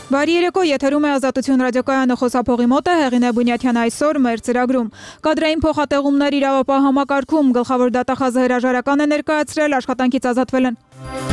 Բարի երեկո, եթերում է Ազատություն ռադիոկայանը, խոսափողի մոտ է Հեղինե Բունյաթյան այսօր մեր ծրագրում։ Կադրային փոխատեղումներ իրավապահ համակարգում գլխավոր դատախազը հրաժարական է ներկայացրել, աշխատանքից ազատվել են։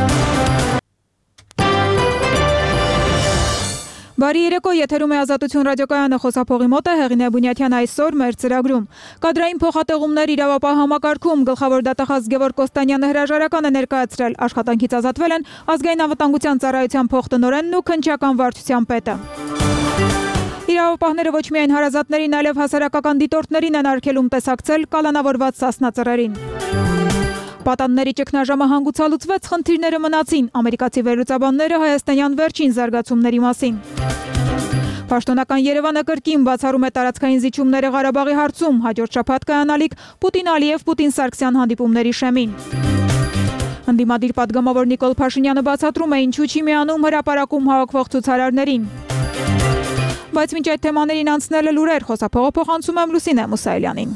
Բարի երեկո, եթերում է Ազատություն ռադիոկայանը, խոսափողի մոտ է Հեղինե Բունյաթյան այսօր մեր ծրագրում։ Կադրային փոխատեղումներ իրավապահ համակարգում գլխավոր դատախազ Գևորգ Կոստանյանը հրաժարական է ներկայացրել, աշխատանքից ազատվել են Ազգային անվտանգության ծառայության փոխտնօրենն ու քննչական վարչության պետը։ Իրավապահները ոչ միայն հարազատներին, այլև հասարակական դիտորդներին են արգելում տեսակցել կալանավորված Սասնա Պատանների ճգնաժամը հանգուցալուծվեց, խնդիրները մնացին, ամերիկացի վերլուծաբանները հայաստանյան վերջին զարգացումների մասին։ Պաշտոնական Երևանը կրկին բացառում է տարածքային զիջումները Ղարաբաղի հարցում, հաջորդ շաբաթ կայանալիք Պուտին-Ալիև Պուտին-Սարգսյան հանդիպումների շեմին։ Ընդդիմադիր պատգամավոր Նիկոլ Փաշինյանը բացատրում է ինչու չի միանում հրապարակում հավաքվող ցուցարարներին։ Բայց մինչ այդ թեմաներին անցնելը լուրեր, խոսափողը փոխանցում եմ Լուսինե Մուսայելյանին։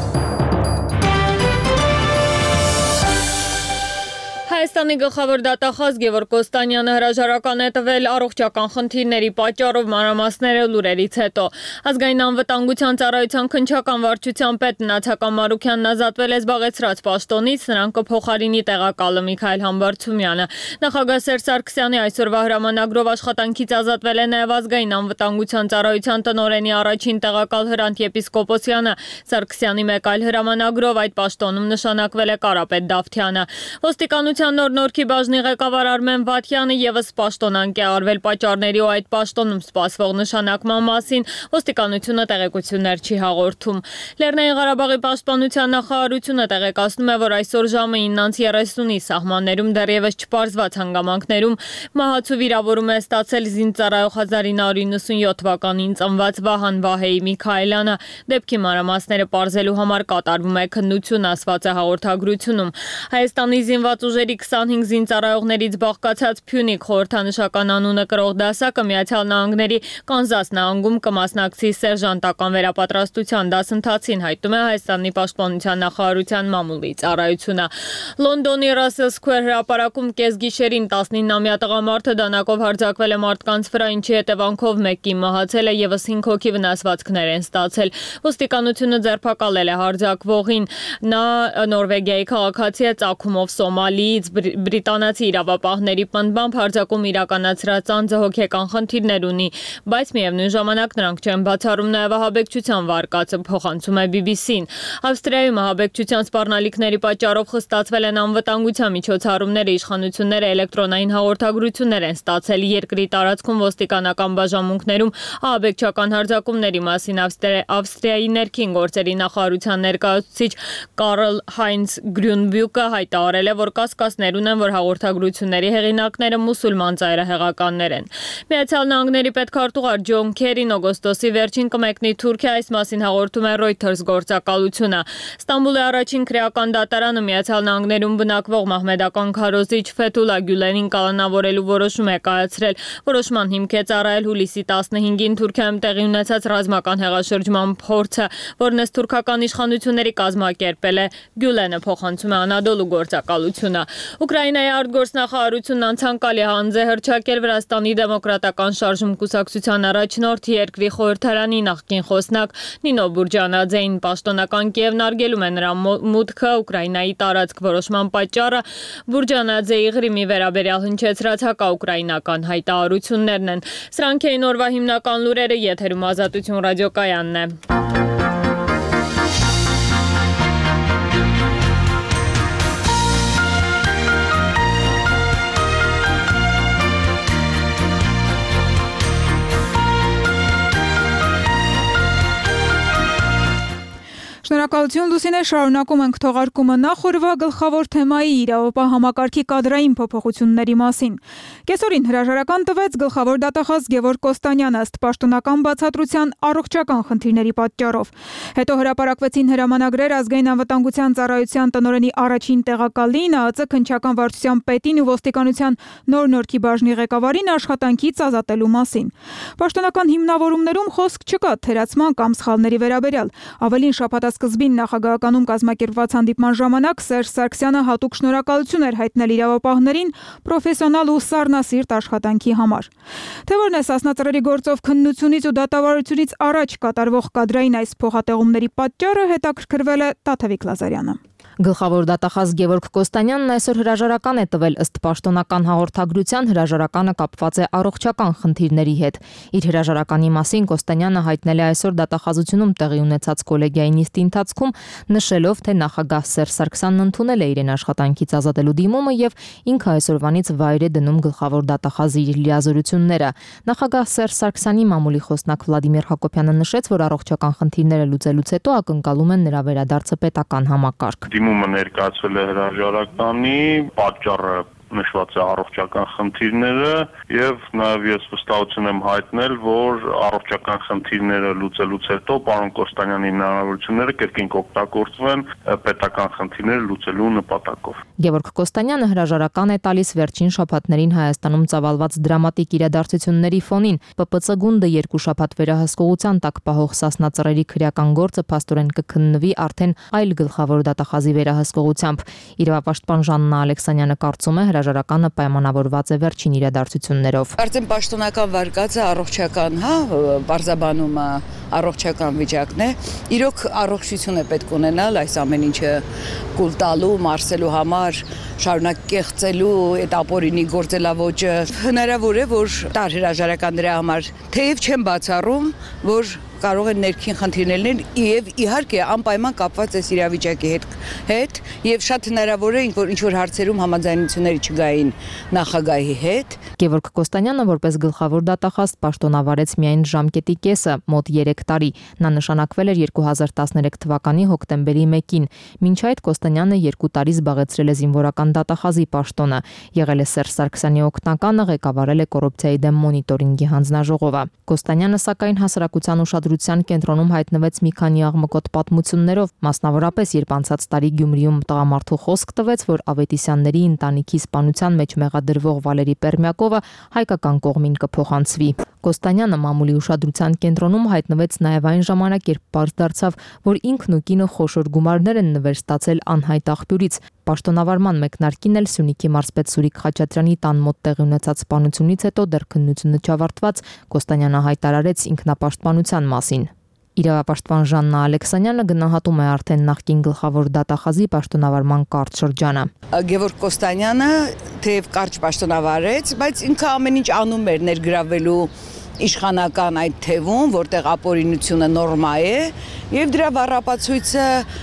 Հայաստանի գլխավոր դատախազ Գևորգ Կոստանյանը հրաժարական է տվել առողջական խնդիրների պատճառով մանրամասները լուրերից հետո։ Ազգային անվտանգության ծառայության քննչական վարչության պետ Նացական Մարուքյանն ազատվել է զբաղեցրած պաշտոնից, նրան կփոխարինի տեղակալը Միքայել Համբարձումյանը։ Նախագահ Սերժ Սարգսյանի այսօրվա հրամանագրով աշխատանքից ազատվել է նաև Ազգային անվտանգության ծառայության տնօրենի առաջին տեղակալ Հրանտ Եպիսկոպոսյանը։ Սարգսյանի մեկ այլ հրամանագրով այդ պաշտոնում նշանակվել է Կարապետ Դավթյանը։ Ոստիկանության նոր նորքի բաժնի ղեկավար Արմեն Վաթյանը ևս պաշտոնանկ է արվել պատճառների ու այդ պաշտոնում սպասվող նշանակման մասին, ոստիկանությունը տեղեկություններ չի հաղորդում։ Լեռնային Ղարաբաղի պաշտպանության նախարարությունը տեղեկացնում է, որ այսօր ժամը 9:30-ի սահմաններում դեռևս չպարզված հանգամանքներում մահացու վիրավորում է ստացել զինծառայող 1997 թվականին ծնված Վահան Վահեի Միքայելյանը։ Դեպքի մանրամասները պարզելու համար կատարվում է քննություն, ասված է հաղորդագրությունում։ Հայաստանի զինված ուժերի 25 զինծառայողներից բաղկացած Փյունիկ խորհրդանշական անունը կրող դասակը Միացյալ Նահանգների Կանզաս նահանգում կմասնակցի սերժանտական վերապատրաստության դասընթացին, հայտնում է Հայաստանի պաշտպանության նախարարության մամուլի ծառայությունը։ Լոնդոնի Russell Square հրապարակում կեսգիշերին 19-ամյա տղամարդը դանակով հարձակվել է մարդկանց վրա, ինչի հետևանքով մեկի մահացել է, ևս 5 հոգի վնասվածքներ են ստացել։ Ոստիկանությունը ձերբակալել է հարձակվողին։ Նա Նորվեգիայի քաղաքացի է, ծագումով Սոմալիից, բրիտանացի իրավապահների պնդմամբ հարձակում իրականացրած անձը հոգեկան խնդիրներ ունի, բայց միևնույն ժամանակ նրանք չեն բացառում նաև ահաբեկչության վարկածը, փոխանցում է BBC-ն։ Ավստրիայում ահաբեկչության սպառնալիքների պատճառով խստացվել են անվտանգության միջոցառումները, իշխանությունները էլեկտրոնային հաղորդագրություններ են ստացել երկրի տարածքում ոստիկանական բաժանմունքներում ահաբեկչական հարձակումների մասին Ավստրիայի ներքին գործերի նախարարության ներկայացուցիչ Կարլ Հայնց Գրյունբյուկը հայտարարել է, որ կասկածներ ունեն, որ հաղորդագրությունների հեղինակները մուսուլման ծայրահեղականներ են։ Միացյալ Նահանգների պետքարտուղար Ջոն Քերին օգոստոսի վերջին կմեկնի Թուրքիա, այս մասին հաղորդում է Reuters գործակալությունը։ Ստամբուլի առաջին քրեական դատարանը Միացյալ Նահանգներում բնակվող մահմեդական քարոզիչ Ֆեթուլա Գյուլենին կալանավորելու որոշում է կայացրել։ Որոշման հիմք է ծառայել հուլիսի 15-ին Թուրքիայում տեղի ունեցած ռազմական հեղաշրջման փորձը, որն ըստ թուրքական իշխանությունների կազմակերպել է Գյուլենը, փոխանցում է Անադոլու գործակալությունը։ Ուկրաինայի արտգործնախարարությունն անցանկալի հանձ է հռչակել Վրաստանի դեմոկրատական շարժում կուսակցության առաջնորդ երկրի խորհրդարանի նախկին խոսնակ Նինո Բուրջանաձեին։ Պաշտոնական Կիևն արգելում է նրա մուտքը Ուկրաինայի տարածք, որոշման պատճառը Բուրջանաձեի Ղրիմի վերաբերյալ հնչեցրած հակաուկրաինական հայտարարություններն են։ Սրանք էին օրվա հիմնական լուրերը, եթերում Ազատություն ռադիոկայանն է։ Շնորհակալություն Լուսինե, շարունակում ենք թողարկումը նախորդ գլխավոր թեմայի իրավապահ համակարգի կադրային փոփոխությունների մասին։ Կեսօրին հրաժարական տվեց գլխավոր դատախազ Գևորգ Կոստանյանը ըստ պաշտոնական բացատրության առողջական խնդիրների պատճառով։ Հետո հրապարակվեցին հրամանագրեր Ազգային անվտանգության ծառայության տնօրենի առաջին տեղակալին, ԱԱԾ քննչական վարչության պետին ու ոստիկանության նոր նորքի բաժնի ղեկավարին աշխատանքից ազատելու մասին։ Պաշտոնական հիմնավորումներում խոսք չկա թերացման կամ սխալների վերաբերյալ։ Ավելին շաբաթ սկզբին նախագահականում կազմակերպված հանդիպման ժամանակ Սերժ Սարգսյանը հատուկ շնորհակալություն էր հայտնել իրավապահներին պրոֆեսիոնալ ու սառնասիրտ աշխատանքի համար։ Թե որն է Սասնա ծռերի գործով քննությունից ու դատավարությունից առաջ կատարվող կադրային այս փոխատեղումների պատճառը, հետաքրքրվել է Տաթևիկ Լազարյանը։ Գլխավոր դատախազ Գևորգ Կոստանյանն այսօր հրաժարական է տվել ըստ պաշտոնական հաղորդագրության հրաժարականը կապված է առողջական խնդիրների հետ։ Իր հրաժարականի մասին Կոստանյանը հայտնել է այսօր դատախազությունում տեղի ունեցած կոլեգիայի նիստի ընթացքում, նշելով, թե նախագահ Սերժ Սարգսյանն ընդունել է իրեն աշխատանքից ազատելու դիմումը եւ ինքը այսօրվանից վայր է դնում գլխավոր դատախազի իր լիազորությունները։ Նախագահ Սերժ Սարգսյանի մամուլի խոսնակ Վլադիմիր Հակոբյանը նշեց, որ առողջական խնդիրները լուծելուց հետո ակնկալում են նրա վերադարձը պետական համակարգ։ Դիմումը ներկայացվել է հրաժարականի, պատճառը նշված է առողջական խնդիրները եւ նաեւ ես վստահություն եմ հայտնել, որ առողջական խնդիրները լուծելուց հետո պարոն Կոստանյանի հնարավորությունները կրկին կօգտագործվեն պետական խնդիրները լուծելու նպատակով։ Գևորգ Կոստանյանը հրաժարական է տալիս վերջին շաբաթներին Հայաստանում ծավալված դրամատիկ իրադարձությունների ֆոնին։ ՊՊՑ գունդը 2 շաբաթ վերահսկողության տակ պահող Սասնա ծռերի քրեական գործը փաստորեն կքննվի արդեն այլ գլխավոր դատախազի վերահսկողությամբ։ Իրավապաշտպան Ժաննա Ալեքսանյանը կարծում է հրաժարականը պայմանավորված է վերջին իրադարձություններով։ Արդեն պաշտոնական վարկածը առողջական, բարձաբանումը առողջական վիճակն է։ Իրոք առողջություն է պետք ունենալ այս ամեն ինչը կուլ տալու, մարսելու համար, շարունակ կեղծելու այդ ապօրինի գործելավոճը։ Հնարավոր է, որ տար հրաժարական դրա համար թեև չեմ բացառում, որ կարող են ներքին խնդիրներ լինել եւ իհարկե անպայման կապված է իրավիճակի հետ եւ շատ հնարավոր է ինչ-որ հարցերում համաձայնությունների չգային նախագահի հետ։ Գևորգ Կոստանյանը որպես գլխավոր դատախազ պաշտոնավարեց միայն ժամկետի կեսը, մոտ 3 տարի։ Նա նշանակվել էր 2013 թվականի հոկտեմբերի 1-ին։ Մինչ այդ Կոստանյանը 2 տարի զբաղեցրել է զինվորական դատախազի պաշտոնը, եղել է Սերժ Սարգսյանի օգնականը, ղեկավարել է կոռուպցիայի դեմ մոնիտորինգի հանձնաժողովը։ Կոստանյանը սակայն հասարակության ուշադրության կենտրոնում հայտնվեց մի քանի աղմկոտ պատմություններով, մասնավորապես երբ անցած տարի Գյումրիում տղամարդու խոսք տվեց, որ Ավետիսյանների ընտանիքի սպանության մեջ մեղադրվող Վալերի Պերմյակովը հայկական կողմին կփոխանցվի։ Կոստանյանը մամուլի ուշադրության կենտրոնում հայտնվեց նաև այն ժամանակ, երբ պարզ դարձավ, որ ինքն ու կինը խոշոր գումարներ են նվեր ստացել անհայտ աղբյուրից։ Պաշտոնավարման մեկնարկին էլ Սյունիքի մարզպետ Սուրիկ Խաչատրյանի տան մոտ տեղի ունեցած սպանությունից հետո դեռ քննությունը չավարտված Կոստանյանը հայտարարեց ինքնապաշտպանության մասին։ Իրավապաշտպան Ժաննա Ալեքսանյանը գնահատում է արդեն նախկին գլխավոր դատախազի պաշտոնավարման կարճ շրջանը։ Գևորգ Կոստանյանը թեև կարճ պաշտոնավարեց, բայց ինքը ամեն ինչ անում էր ներգրավելու իշխանական այդ թևում, որտեղ ապօրինությունը նորմա է, եւ դրա վառապացույցը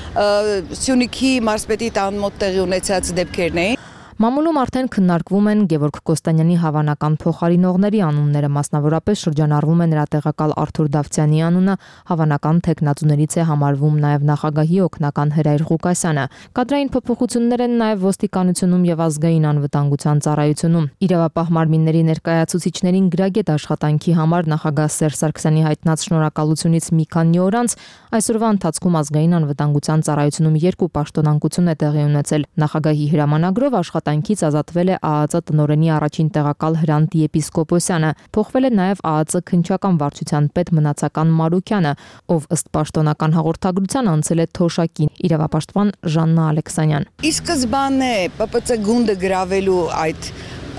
Սյունիքի մարզպետի տան մոտ տեղի ունեցած դեպքերն էին։ Մամուլում արդեն քննարկվում են Գևորգ Կոստանյանի հավանական փոխարինողների անունները, մասնավորապես շրջանառվում է նրա տեղակալ Արթուր Դավթյանի անունը, հավանական թեկնածուներից է համարվում նաև նախագահի օգնական Հրայր Ղուկասյանը։ Կադրային փոփոխություններ են նաև ոստիկանությունում եւ ազգային անվտանգության ծառայությունում։ Իրավապահ մարմինների ներկայացուցիչներին գրագետ աշխատանքի համար նախագահ Սերժ Սարգսյանի հայտնած շնորհակալությունից մի քանի օր անց այսօրվա ընթացքում ազգային անվտանգության ծառայությունում 2 պաշտոնանկություն է տեղի ունեցել։ Նախագահի հրամանագրով աշխատանքից ազատվել է ԱԱԾ տնօրենի առաջին տեղակալ Հրանտ Եպիսկոպոսյանը։ Փոխվել է նաև ԱԱԾ քննչական վարչության պետ Մնացական Մարուկյանը, ով ըստ պաշտոնական հաղորդագրության անցել է Թոշակին։ Իրավապաշտպան Ժաննա Ալեքսանյան։ Ի սկզբանե ՊՊՑ գունդը գրավելու այդ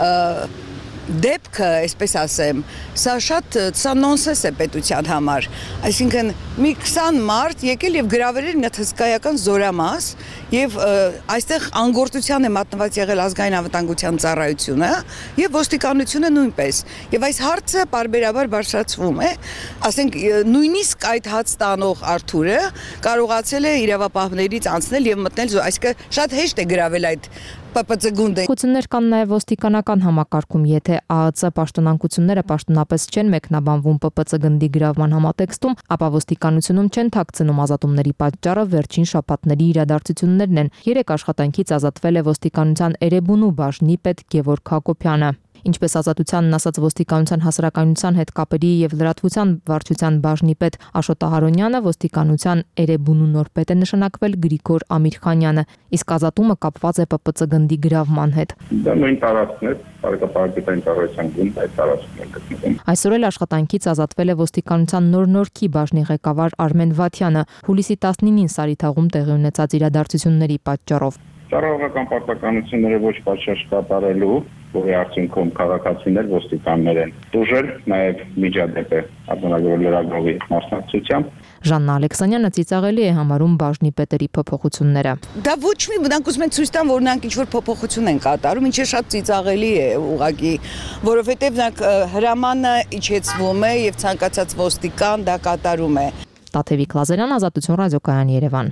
դեպքը, այսպես ասեմ, սա նոնսենս է պետության համար։ Այսինքն մի 20 մարդ եկել եւ գրավել էր հսկայական զորամաս եւ այստեղ անգործության է մատնված եղել ազգային անվտանգության ծառայությունը եւ ոստիկանությունը նույնպես։ Եվ այս հարցը պարբերաբար բարձրացվում է, ասենք նույնիսկ այդ հաց տանող Արթուրը կարողացել է իրավապահներից անցնել եւ մտնել, այսինքն շատ հեշտ է գրավել այդ ՊՊՑ գունդը։ Հոգություններ կան նաև ոստիկանական համակարգում, եթե ԱԱԾ պաշտոնանկությունները պաշտոնապես չեն մեկնաբանվում ՊՊՑ գնդի գրավման համատեքստում, ապա ոստիկանությունում չեն թաքցնում ազատումների պատճառը վերջին շաբաթների իրադարձություններն են։ 3 աշխատանքից ազատվել է ոստիկանության Էրեբունու բաժնի պետ Գևորգ Հակոբյանը։ Ինչպես Ազատությանն ասաց ոստիկանության հասարակայնության հետ կապերի եւ լրատվության վարչության բաժնի պետ Աշոտ Ահարոնյանը, ոստիկանության Էրեբունու նոր պետ է նշանակվել Գրիգոր Ամիրխանյանը, իսկ ազատումը կապված է ՊՊՑ գնդի գրավման հետ։ Դա նույն տարածքն է, Բարեկապահարության տարածքն գունդ այդ տարածքն է գտնվում։ Այսօր էլ աշխատանքից ազատվել է ոստիկանության նոր Նորքի բաժնի ղեկավար Արմեն Վաթյանը, հուլիսի 19-ին Սարիթաղում տեղի ունեցած իրադարձությունների պատճառով։ Ծառայողական պարտականությունները ոչ պատշաճ կատարելու, որի արդյունքում քաղաքացիներ ոստիկաններ են դժել, նաև միջադեպ է արձանագրել լրագրողի մասնակցությամբ։ Ժաննա Ալեքսանյանը ծիծաղելի է համարում բաժնի պետերի փոփոխությունները։ Դա ոչ մի բնակ ուզում են ցույց տան, որ նրանք ինչ-որ փոփոխություն են կատարում, ինչը շատ ծիծաղելի է ուղղակի, որովհետև նրանք հրամանը իջեցվում է եւ ցանկացած ոստիկան դա կատարում է։ Տաթևիկ Լազարյան, Ազատություն ռադիոկայան, Երևան։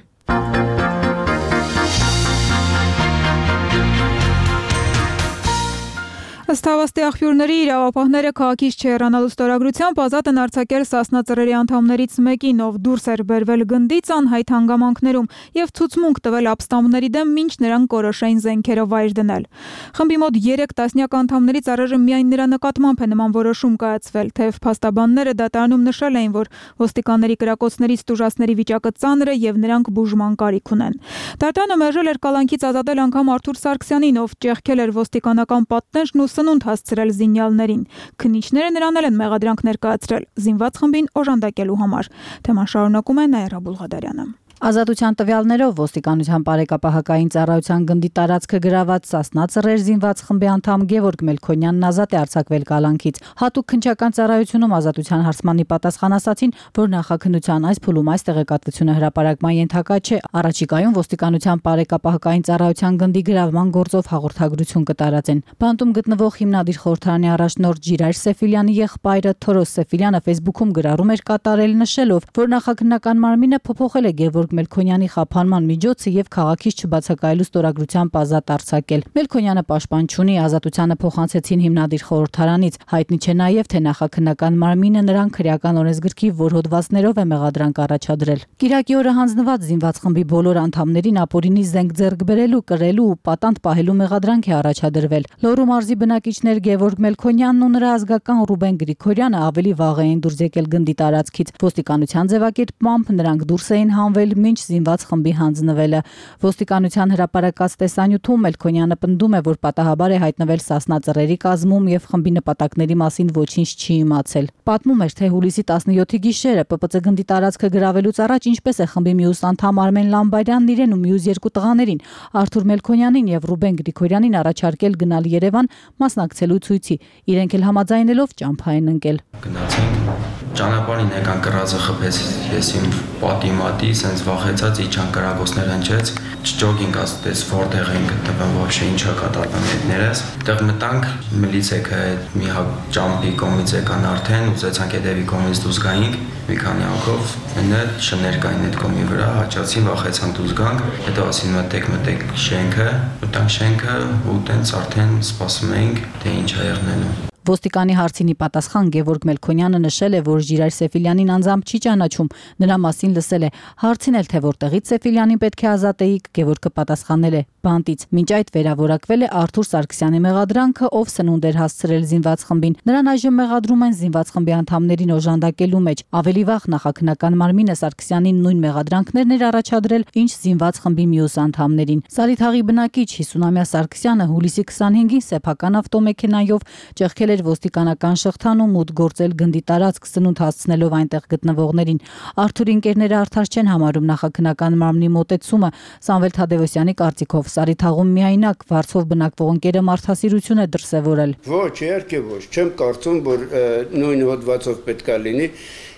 Ըստ հավաստի աղբյուրների իրավապահները քաղաքից չհեռանալու ստորագրությամբ ազատ են արձակել Սասնա ծռերի անդամներից մեկին, ով դուրս էր բերվել գնդից անհայտ հանգամանքներում եւ ցուցմունք տվել ապստամբների դեմ, մինչ նրանք կորոշային զենքերով վայր դնել։ Խմբի մոտ 3 տասնյակ անդամներից առայժմ միայն նրա նկատմամբ է նման որոշում կայացվել, թեև փաստաբանները դատարանում նշել էին, որ ոստիկանների կրակոցներից տուժածների վիճակը ծանր է եւ նրանք բուժման կարիք ունեն։ Դատարանը մերժել էր կալանքից ազատել անգամ Արթուր Սարգսյանին, ով ճեղքել էր ոստիկանական պատնեշն ու սնունդ հասցրել զինյալներին։ Քննիչները նրան էլ են մեղադրանք ներկայացրել զինված խմբին օժանդակելու համար։ Թեման շարունակում է Նաիրա Բուլղադարյանը։ Ազատության տվյալներով ոստիկանության բարեկապահական ծառայության գնդի տարածքը գրաված Սասնա ծռեր զինված խմբի անդամ Գևորգ Մելքոնյանն ազատ է արձակվել կալանքից։ Հատուկ քննչական ծառայությունում ազատության հարցմանի պատասխան ասացին, որ նախաքննության այս փուլում այս տեղեկատվությունը հրապարակման ենթակա չէ։ Առաջիկայում ոստիկանության բարեկապահական ծառայության գնդի գրավման գործով հաղորդագրություն կտարածեն։ Բանտում գտնվող հիմնադիր խորհրդարանի առաջնորդ Ժիրայր Սեֆիլյանի եղբայրը Թորոս Սեֆիլյանը Facebook-ում գրառում էր կատարել նշելով, որ նախաքննական մարմինը փոփոխել է Գևորգ Մելքոնյանի խափանման միջոցը եւ քաղաքից չբացակայելու ստորագրությամբ ազատ արձակել։ Մելքոնյանը պաշտպան չունի, ազատությանը փոխանցեցին հիմնադիր խորհրդարանից։ Հայտնի չէ նաեւ, թե նախաքննական մարմինը նրան քրեական օրենսգրքի որ հոդվածներով է մեղադրանք առաջադրել։ Կիրակի օրը հանձնված զինված խմբի բոլոր անդամներին ապօրինի զենք ձեռք բերելու, կրելու ու պատանդ պահելու մեղադրանք է առաջադրվել։ Լոռու մարզի բնակիչներ Գևորգ Մելքոնյանն ու նրա ազգական Ռուբեն Գրիգորյանը ավելի վաղ էին դուրս եկել գնդի տարածքից։ Ոստիկանության ձևակերպմամբ նրանք դուրս էին հանվել մինչ զինված խմբի հանձնվելը։ Ոստիկանության հրապարակած տեսանյութում Մելքոնյանը պնդում է, որ պատահաբար է հայտնվել Սասնա ծռերի կազմում եւ խմբի նպատակների մասին ոչինչ չի իմացել։ Պատմում էր, թե հուլիսի 17-ի գիշերը ՊՊՑ գնդի տարածքը գրավելուց առաջ ինչպես է խմբի մյուս անդամ Արմեն Լամբարյանն իրեն ու մյուս երկու տղաներին Արթուր Մելքոնյանին եւ Ռուբեն Գրիգորյանին առաջարկել գնալ Երևան մասնակցելու ցույցի։ Իրենք էլ համաձայնելով ճամփա են ընկել։ Գնացինք ճանապարհին եկան կռածը խփեց ես իմ պատի սենց վախեցած իջան կրակոցներ հնչեց չջոգինգ ասես որտեղ են գտնվում вообще ինչա կատարվում հետներս դեռ մտանք միլիցեքը մի հատ ճամփի կողմից եկան արդեն ուզեցանք հետևի կողմից դուրս գայինք մի քանի անգամ այնը շներ կային այդ կողմի վրա հաճացին վախեցան դուրս գանք հետո ասին մտեք շենքը մտանք շենքը ու տենց արդեն սպասում էինք թե ինչ է եղնելու Ոստիկանի հարցինի պատասխան Գևորգ Մելքոնյանը նշել է, որ Ժիրայր Սեֆիլյանին անձամբ չի ճանաչում, նրա մասին լսել է, հարցին էլ թե որտեղից Սեֆիլյանին պետք է ազատեիք, Գևորգը պատասխանել է բանտից։ Մինչ այդ վերավորակվել է Արթուր Սարգսյանի մեղադրանքը, ով սնունդ էր հասցրել զինված խմբին։ Նրան այժմ մեղադրում են զինված խմբի անդամներին օժանդակելու մեջ։ Ավելի վաղ նախաքննական մարմինը Սարգսյանին նույն մեղադրանքներն էր առաջադրել, ինչ զինված խմբի մյուս անդամներին։ Սարիթաղի բնակիչ 50-ամյա Սարգսյանը հուլիսի 25-ին սեփական ավտոմեքենայով ճեղքել ոստիկանական շղթանում մուտք գործել գնդի տարածք սնունդ հասցնելով այնտեղ գտնվողներին։ Արթուրի ընկերները արդար չեն համարում նախաքննական մարմնի մոտեցումը։ Սամվել Թադևոսյանի կարծիքով Սարիթաղում միայնակ վարձով բնակվող ընկերը մարդասիրություն է դրսևորել։ Ոչ, իհարկե ոչ, չեմ կարծում, որ նույն հոդվածով պետքա լինի։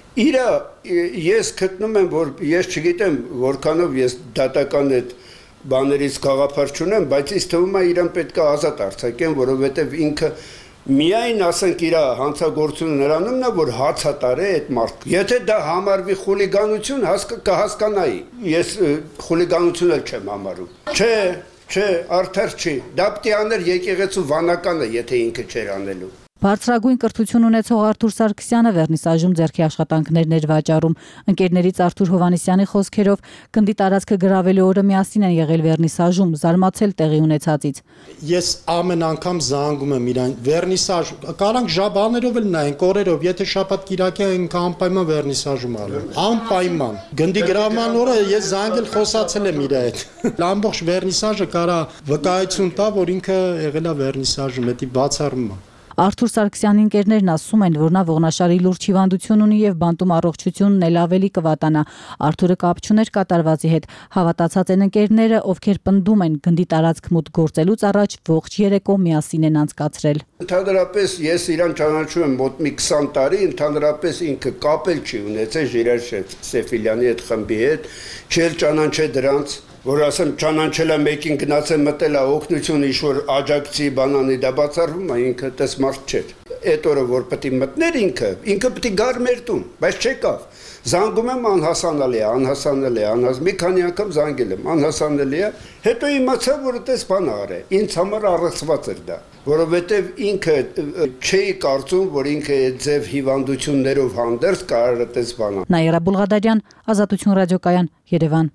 Ես գտնում եմ, որ ես չգիտեմ, որքանով ես դատական այդ բաներից գաղափար չունեմ, բայց ինձ թվում է իրեն պետքա ազատ արձակեն, որովհետև ինքը միայն ասենք իր հանցագործությունը նրանումն է, որ հացա տարե այդ մարդը։ Եթե դա համարվի խուլիգանություն, կհասկանայի։ Ես խուլիգանություն էլ չեմ համարում։ Չէ, արդար չի։ Դա պիտի աներ եկեղեցու վանականը, եթե ինքը չէր անելու։ Բարձրագույն կրթություն ունեցող Արթուր Սարգսյանը վերնիսաժում ձեռքի աշխատանքներն էր վաճառում։ Ընկերներից Արթուր Հովանեսյանի խոսքերով գնդի տարածքը գրավելու օրը միասին են եղել վերնիսաժում, զարմացել տեղի ունեցածից։ Ես ամեն անգամ զանգում եմ իրան, վերնիսաժ, կարանք ժաբաներով էլ նայենք, օրերով, եթե շաբաթ կիրակի ենք անպայման վերնիսաժում արել։ Անպայման։ Գնդի գրավման օրը ես զանգել խոսացել եմ իր հետ։ Ամբողջ վերնիսաժը կարա վկայություն տա, որ ինքը եղել է վերնիսաժում, դա բացառում է։ Արթուր Սարգսյանի ընկերներն ասում են, որ նա ողնաշարի լուրջ հիվանդություն ունի եւ բանտում առողջությունն էլ ավելի կվատանա։ Արթուրը կապ չուներ կատարվածի հետ։ Հավատացած են ընկերները, ովքեր պնդում են գնդի տարածք մուտք գործելուց առաջ ողջ երեկո միասին են անցկացրել։ Ընդհանրապես ես իրան ճանաչում եմ մոտ մի 20 տարի, ընդհանրապես ինքը կապել չի ունեցել Ժիրայր Սեֆիլյանի հետ խմբի հետ, չել ճանաչել դրանց, որ ասեմ ճանաչել է մեկին գնացել մտել է օգնություն ինչ-որ աջակցի բանանի, դա բացառվում է, ինքը տես մարդ չէր։ Այդ օրը որ պետք է մտներ ինքը պետք է գար մեր տուն, բայց չեկավ։ Զանգում եմ անհասանելի է, մի քանի անգամ զանգել եմ, անհասանելի է, հետո իմացա, որ այդպես բան արել։ Ինձ համար առողջված էր դա, որովհետև ինքը չէի կարծում, որ ինքը ձև հիվանդություններով հանդերձ կարող է այդպես բան անել։ Նաիրա Բուլղադարյան, Ազատություն ռադիոկայան, Երևան։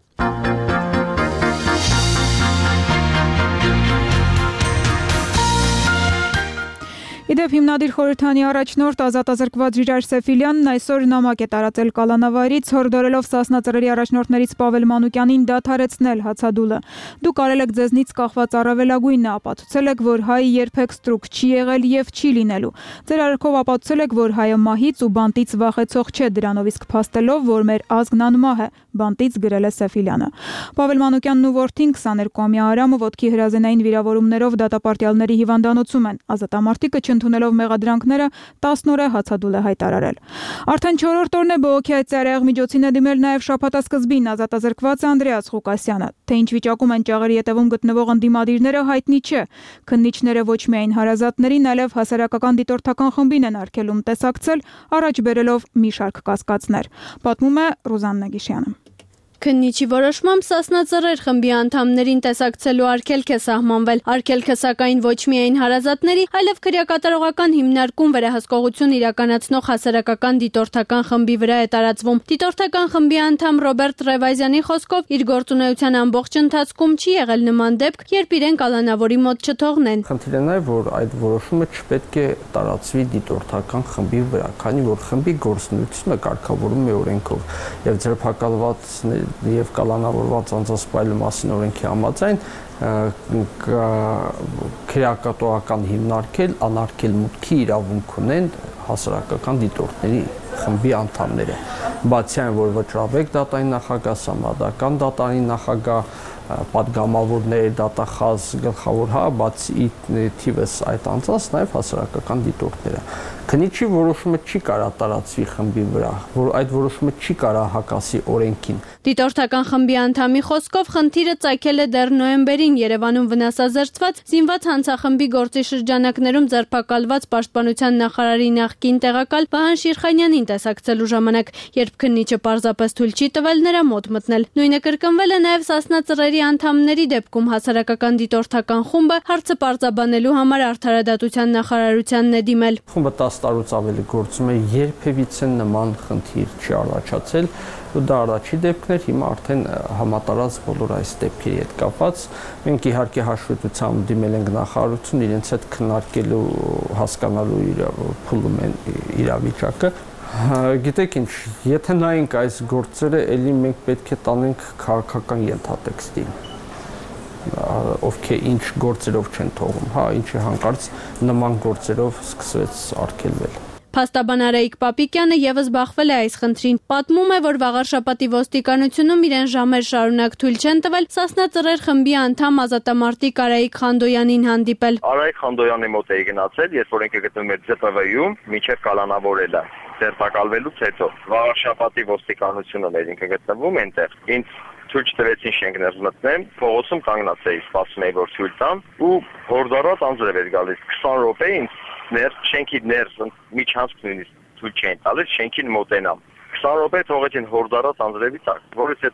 Իդեպ հիմնադիր խորհրդանի առաջնորդ ազատազրկված Ժիրայր Սեֆիլյանն այսօր նամակ է տարածել Կալանավարից, հորդորելով Սասնա ծռերի առաջնորդներից Պավել Մանուկյանին դադարեցնել հացադուլը։ Դուք արել եք ձեզնից կախված առավելագույնը, ապացուցել եք, որ հայ երբեք ստրուկ չի եղել եւ չի լինելու։ Ձեր արարքով ապացուցել եք, որ հայը մահից ու բանտից վախեցող չէ, դրանով իսկ փաստելով, որ մեր ազգն անմահ է, բանտից գրել է Սեֆիլյանը։ Պավել Մանուկյանն ու որդին 22-ամյա Արամը ոտքի հրազենային վիրավորումներով դատապարտյալների հիվանդանոցում են։ Ազատամարտիկը չընդունելով մեղադրանքները 10 օր է հացադուլ է հայտարարել։ Արդեն 4-րդ օրն է բողոքի այդ ծայրահեղ միջոցին է դիմել նաև շաբաթասկզբին ազատազրկված Անդրեաս Ղուկասյանը։ Թե ինչ վիճակում են ճաղերի ետևում գտնվող ընդդիմադիրները հայտնի չէ։ Քննիչները ոչ միայն հարազատներին, այլև հասարակական դիտորդական խմբին են արգելում տեսակցել, առաջ բերելով մի շարք կասկածներ։ Պատմում է Ռուզան Նագիշյանը։ Քննիչի որոշմամբ Սասնա ծռեր խմբի անդամներին տեսակցելու արգելք է սահմանվել։ Արգելքը սակայն ոչ միայն հարազատների, այլև քրեակատարողական հիմնարկում վերահսկողություն իրականացնող հասարակական դիտորդական խմբի վրա է տարածվում։ Դիտորդական խմբի անդամ Ռոբերտ Ռևազյանի խոսքով իր գործունեության ամբողջ ընթացքում չի եղել նման դեպք, երբ իրեն կալանավորի մոտ չթողնեն։ Խնդիրն է, որ այդ որոշումը չպետք է տարածվի դիտորդական խմբի վրա, քանի որ խմբի գործունեությունը կարգավորվում է օրենքով եւ ձերբակալվածներ եւ կալանավորված անձասպայելու մասին օրենքի համաձայն քրեակատարողական հիմնարկել, անարգել մուտքի իրավունք ունեն հասարակական դիտորդների խմբի անդամները։ Բացի այն, որ վճռաբեկ դատային նախագահ, սահմանադրական դատարանի նախագահ, պատգամավորներ, դատախազ, գլխավոր բացի թիվս այդ անձանց նաև հասարակական դիտորդները։ Քննիչի որոշումը չի կարա տարածվի խմբի վրա, որ այդ որոշումը չի կարա հակասի օրենքին։ Դիտորդական խմբի անդամի խոսքով խնդիրը ծագել է դեռ նոյեմբերին Երևանում վնասազերծված զինված հանցախմբի գործի շրջանակներում ձերբակալված պաշտպանության նախարարի նախկին տեղակալ Վահան Շիրխանյանին տեսակցելու ժամանակ, երբ քննիչը պարզապես թույլ չի տվել նրա մոտ մտնել։ Նույնը կրկնվել է նաև Սասնա ծռերի անդամների դեպքում հասարակական դիտորդական խումբը հարցը պարզաբանելու համար արդարադատության նախարարությանն է դիմել։ Խումբը 10 տարուց ավելի գործում է, երբևիցե նման խնդիր չի առաջացել, ու դա առաջի դեպքն էր, հիմա արդեն համատարած բոլոր այս դեպքերի հետ կապված։ Մենք իհարկե հաշվետվությամբ դիմել ենք նախարարություն, իրենց հետ քննարկելու, հասկանալու փուլում են իրավիճակը։ Գիտեք ինչ, եթե նայենք այս գործերը, ելի մենք պետք է տանենք քաղաքական ենթատեքստի, ովքեր ինչ գործերով չեն թողում, ինչի հանկարծ նման գործերով սկսվեց արգելվել։ Փաստաբան Արայիկ Պապիկյանը եւս բախվել է այս խնդրին։ Պատմում է, որ վաղարշապատի ոստիկանությունում իրեն ժամեր շարունակ թույլ չեն տվել Սասնա ծռեր խմբի անդամ ազատամարտիկ Արայիկ Խանդոյանին հանդիպել։ Արայիկ Խանդոյանի մոտ էի գնացել, երբ որ ինքը գտնվում էր ԶՊՎ-ում, մինչև կալանավորել է ձերբակալվելուց հետո։ Վաղարշապատի ոստիկանությունը մեր ինքը գտնվում այնտեղ։ Ինձ թույլ չտվեցին շենքներ մտնեմ, փողոցում կանգնած էի, սպասում էի, որ թույլ տամ, ու հորդորած անձրև էր գալիս 20 րոպե ինձ շենքի ներս միջանցք նույնիսկ թույլ չէին տալիս շենքին մոտենամ։ 20 րոպե թողեցին հորդորած անձրևի տակ, որից հետո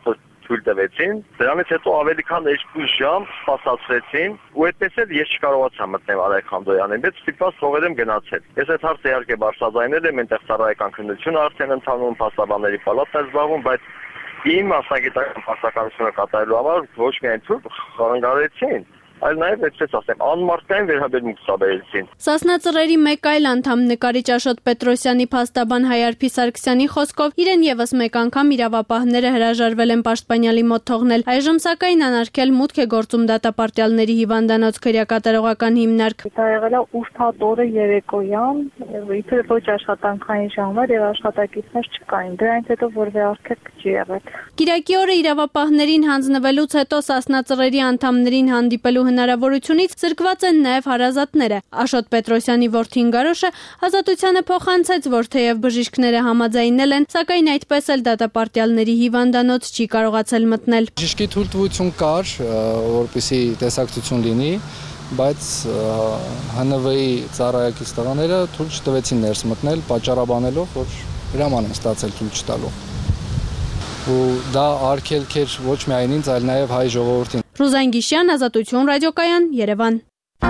թույլ տվեցին, դրանից հետո ավելի քան 2 ժամ սպասացրեցին, ու այդպես էլ ես չկարողացա մտնել Արայք Խամդոյանին, բայց ստիպված թողել եմ գնացել։ Ես այդ հարցը իհարկե բարձրաձայնել եմ, այնտեղ ծառայական քննություն արդեն ընթանում, փաստաբանների պալատն էր զբաղվում, բայց իմ մասնագիտական պարտականությունը կատարելու համար ոչ միայն թույլ խանգարեցին, այլ նաև այսպես ասեմ, անմարդկային վերաբերմունք ցուցաբերեցին։ Սասնա ծռերի մեկ այլ անդամ նկարիչ Աշոտ Պետրոսյանի փաստաբան Հայարփի Սարգսյանի խոսքով իրեն եւս մեկ անգամ իրավապահները հրաժարվել են պաշտպանյալի մոտ թողնել։ Այժմ սակայն անարգել մուտք է գործում դատապարտյալների հիվանդանոց քրեակատարողական հիմնարկ։ Դա եղել է ուրբաթ օրը երեկոյան, իբր ոչ աշխատանքային ժամեր եւ աշխատակիցներ չկային։ Դրանից հետո որևէ արգելք չի եղել։ Կիրակի օրը իրավապահներին հանձնվելուց հետո Սասնա ծռերի անդամներին հանդիպելու հնարավորությունից զրկված են նաև հարազատները։ Աշոտ Պետրոսյանի որդին Գարոշը ազատությանը փոխանցեց, որ թեև բժիշկները համաձայնել են, սակայն այդպես էլ դատապարտյալների հիվանդանոց չի կարողացել մտնել։ Բժշկի թույլտվություն կար, որպեսզի տեսակցություն լինի, բայց ՀՆՎ-ի ծառայակից տղաները թույլ չտվեցին ներս մտնել, պատճառաբանելով, որ հրաման են ստացել թույլ չտալու։ Ու դա արգելք էր ոչ միայն ինձ, այլ նաև հայ ժողովրդին։ Ռուզան Գիշյան, Ազատություն ռադիոկայան, Երևան։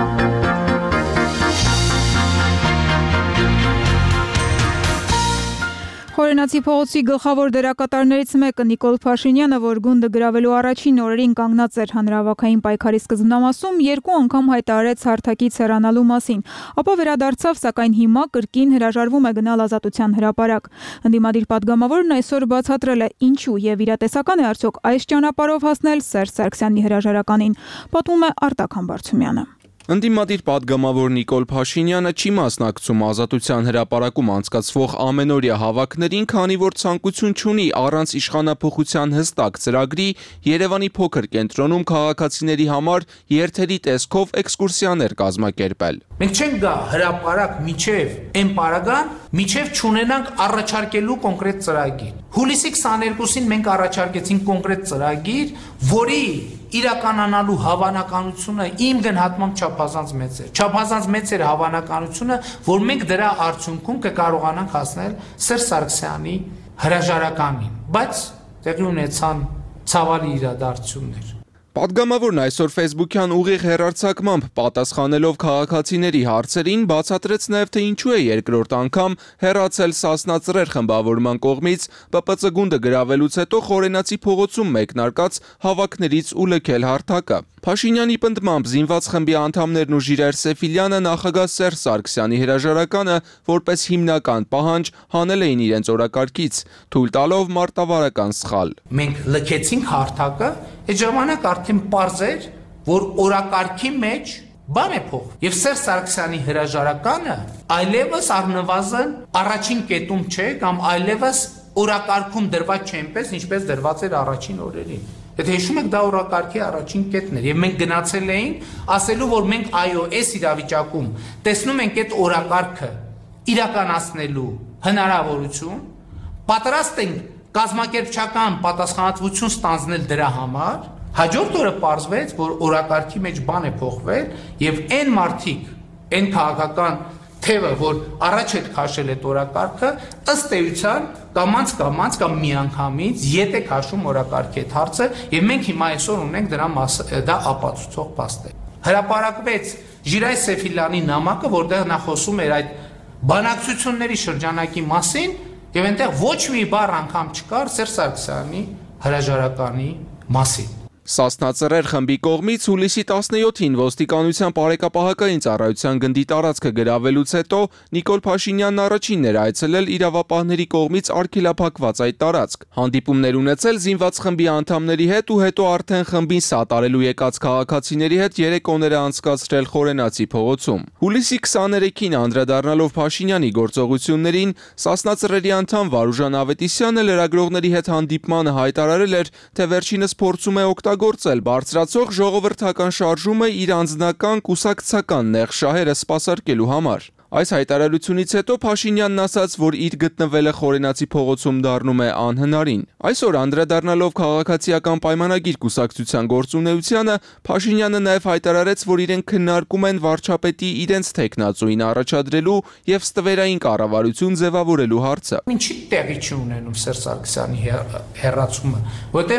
Խորենացի փողոցի գլխավոր դերակատարներից մեկը Նիկոլ Փաշինյանը, որ գունդը գրավելու առաջին օրերին կանգնած էր հանրավաքային պայքարի սկզբնամասում, 2 անգամ հայտարարեց հարթակից հեռանալու մասին, ապա վերադարձավ, սակայն հիմա կրկին հրաժարվում է գնալ Ազատության հրապարակ։ Ընդդիմադիր падգամավորն այսօր բացատրել է ինչու եւ իրատեսական է արդյոք այս ճանապարհով հասնել Սերժ Սարգսյանի հրաժարականին, պատմում է Արտակ Համբարձումյանը։ Ընդդիմադիր падգամավոր Նիկոլ Փաշինյանը չի մասնակցում Ազատության հրապարակում անցկացվող ամենօրյա հավաքներին, քանի որ ցանկություն չունի առանց իշխանափոխության հստակ ծրագրի Երևանի փոքր կենտրոնում քաղաքացիների համար երթերի տեսքով էքսկուրսիաներ կազմակերպել։ Մենք չենք գա հրապարակ միջև այն պարագան, միջև չունենանք առաջարկելու կոնկրետ ծրագիր։ Հուլիսի 22-ին մենք առաջարկեցինք կոնկրետ ծրագիր, որի իրականանալու հավանականությունը իմ գնահատմամբ չափազանց մեծ էր։ Չափազանց մեծ էր հավանականությունը, որ մենք դրա արդյունքում կկարողանանք հասնել Սերժ Սարգսյանի հրաժարականին, բայց տեղի ունեցան ցավալի իրադարձություններ։ Պատգամավորն այսօր Facebook-յան ուղիղ հեռարձակմամբ պատասխանելով քաղաքացիների հարցերին բացատրեց նաև թե ինչու է երկրորդ անգամ հեռացել Սասնա ծռեր խմբավորման կողմից ՊՊՑ գունդը գրավելուց հետո Խորենացի փողոցում մեկնարկած հավաքներից ու լքել հարթակը։ Փաշինյանի պնդմամբ զինված խմբի անդամներն ու Ժիրայր Սեֆիլյանը նախագահ Սերժ Սարգսյանի հրաժարականը որպես հիմնական պահանջ հանել էին իրենց օրակարգից, թույլ տալով մարտավարական սխալ։ Մենք լքեցինք հարթակը, այդ ժամանակ արդեն պարզ էր, որ օրակարգի մեջ բան է փոխ։ Եվ Սերժ Սարգսյանի հրաժարականը այլևս առնվազն առաջին կետում չէ կամ այլևս օրակարգում դրված չէ այնպես, ինչպես դրված էր առաջին օրերին։ Եթե հիշում եք, դա օրակարգի առաջին կետն էր, եւ մենք գնացել էինք ասելու, որ մենք այո, այս իրավիճակում տեսնում ենք այդ օրակարգը իրականացնելու հնարավորություն, պատրաստ ենք կազմակերպչական պատասխանատվություն ստանձնել դրա համար, հաջորդ օրը պարզվեց, որ օրակարգի մեջ բան է փոխվել եւ այն մարդիկ, այն քաղաքական թևը, որ առաջ հետ քաշել այդ օրակարգը, ըստ էության կամանց կամ միանգամից ետ է քաշում օրակարգի այդ հարցը եւ մենք հիմա այսօր ունենք դա ապացուցող փաստեր։ Հրապարակվեց Ժիրայր Սեֆիլյանի նամակը, որտեղ նա խոսում էր այդ բանակցությունների շրջանակի մասին եւ այնտեղ ոչ մի բառ անգամ չկար Սերժ Սարգսյանի հրաժարականի մասին։ Սասնա ծռեր խմբի կողմից հուլիսի 17-ին ոստիկանության բարեկապահական ծառայության գնդի տարածքը գրավելուց հետո Նիկոլ Փաշինյանն առաջինն էր այցելել իրավապահների կողմից արգելափակված այդ տարածք, հանդիպումներ ունեցել զինված խմբի անդամների հետ ու հետո արդեն խմբին սատարելու եկած քաղաքացիների հետ երեկոներ անցկացրել Խորենացի փողոցում։ Հուլիսի 23-ին անդրադառնալով Փաշինյանի գործողություններին, Սասնա ծռերի անդամ Վարուժան Ավետիսյանը լրագրողների հետ հանդիպմանը հայտարարել էր, թե վերջինս փորձում է գործել բարձրացող ժողովրդական շարժումը իր անձնական կուսակցական նեղ շահերը սպասարկելու համար։ Այս հայտարարությունից հետո Փաշինյանն ասաց, որ իր գտնվելը Խորենացի փողոցում դառնում է անհնարին։ Այսօր անդրադառնալով քաղաքացիական պայմանագիր կուսակցության գործունեությանը, Փաշինյանը նաև հայտարարեց, որ իրենք քննարկում են վարչապետի իրենց թեկնածուին առաջադրելու եւ ստվերային կառավարություն ձևավորելու հարցը։ Ինչի տեղի չի ունենում Սերժ Սարգսյանի հեռացումը, որտեղ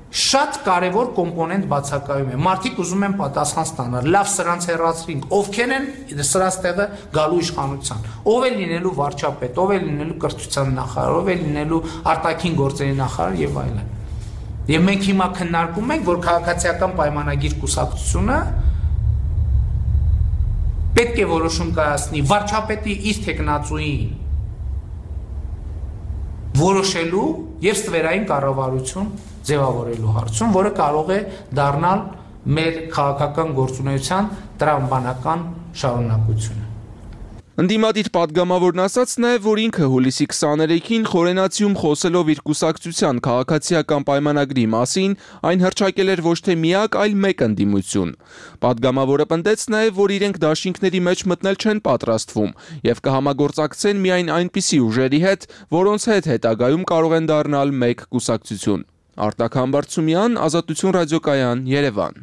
շատ կարևոր կոմպոնենտ բացակայում է։ Մարդիկ ուզում են պատասխան ստանալ, լավ սրանց հեռացրինք, ովքեր են սրանց տեղը գալու իշխանության, ով է լինելու վարչապետ, ով է լինելու կրթության նախարար, ով է լինելու արտաքին գործերի նախարար եւ այլն։ Եվ մենք հիմա քննարկում ենք, որ քաղաքացիական պայմանագիր կուսակցությունը պետք է որոշում կայացնի վարչապետի իր թեկնածուին որոշելու եւ ստվերային կառավարություն ձևավորելու հարցում, որը կարող է դառնալ մեր քաղաքական գործունեության տրամաբանական շարունակությունը։ Ընդդիմադիր պատգամավորն ասաց նաև, որ ինքը հուլիսի 23-ին Խորենացիում խոսելով իր կուսակցության քաղաքացիական պայմանագրի մասին այն հռչակել էր ոչ թե միակ, այլ մեկ ընդդիմություն։ Պատգամավորը պնդեց նաև, որ իրենք դաշինքների մեջ մտնել չեն պատրաստվում եւ կհամագործակցեն միայն այնպիսի ուժերի հետ, որոնց հետ հետագայում կարող են դառնալ մեկ կուսակցություն։ Արտակ Համբարձումյան, Ազատություն ռադիոկայան, Երևան։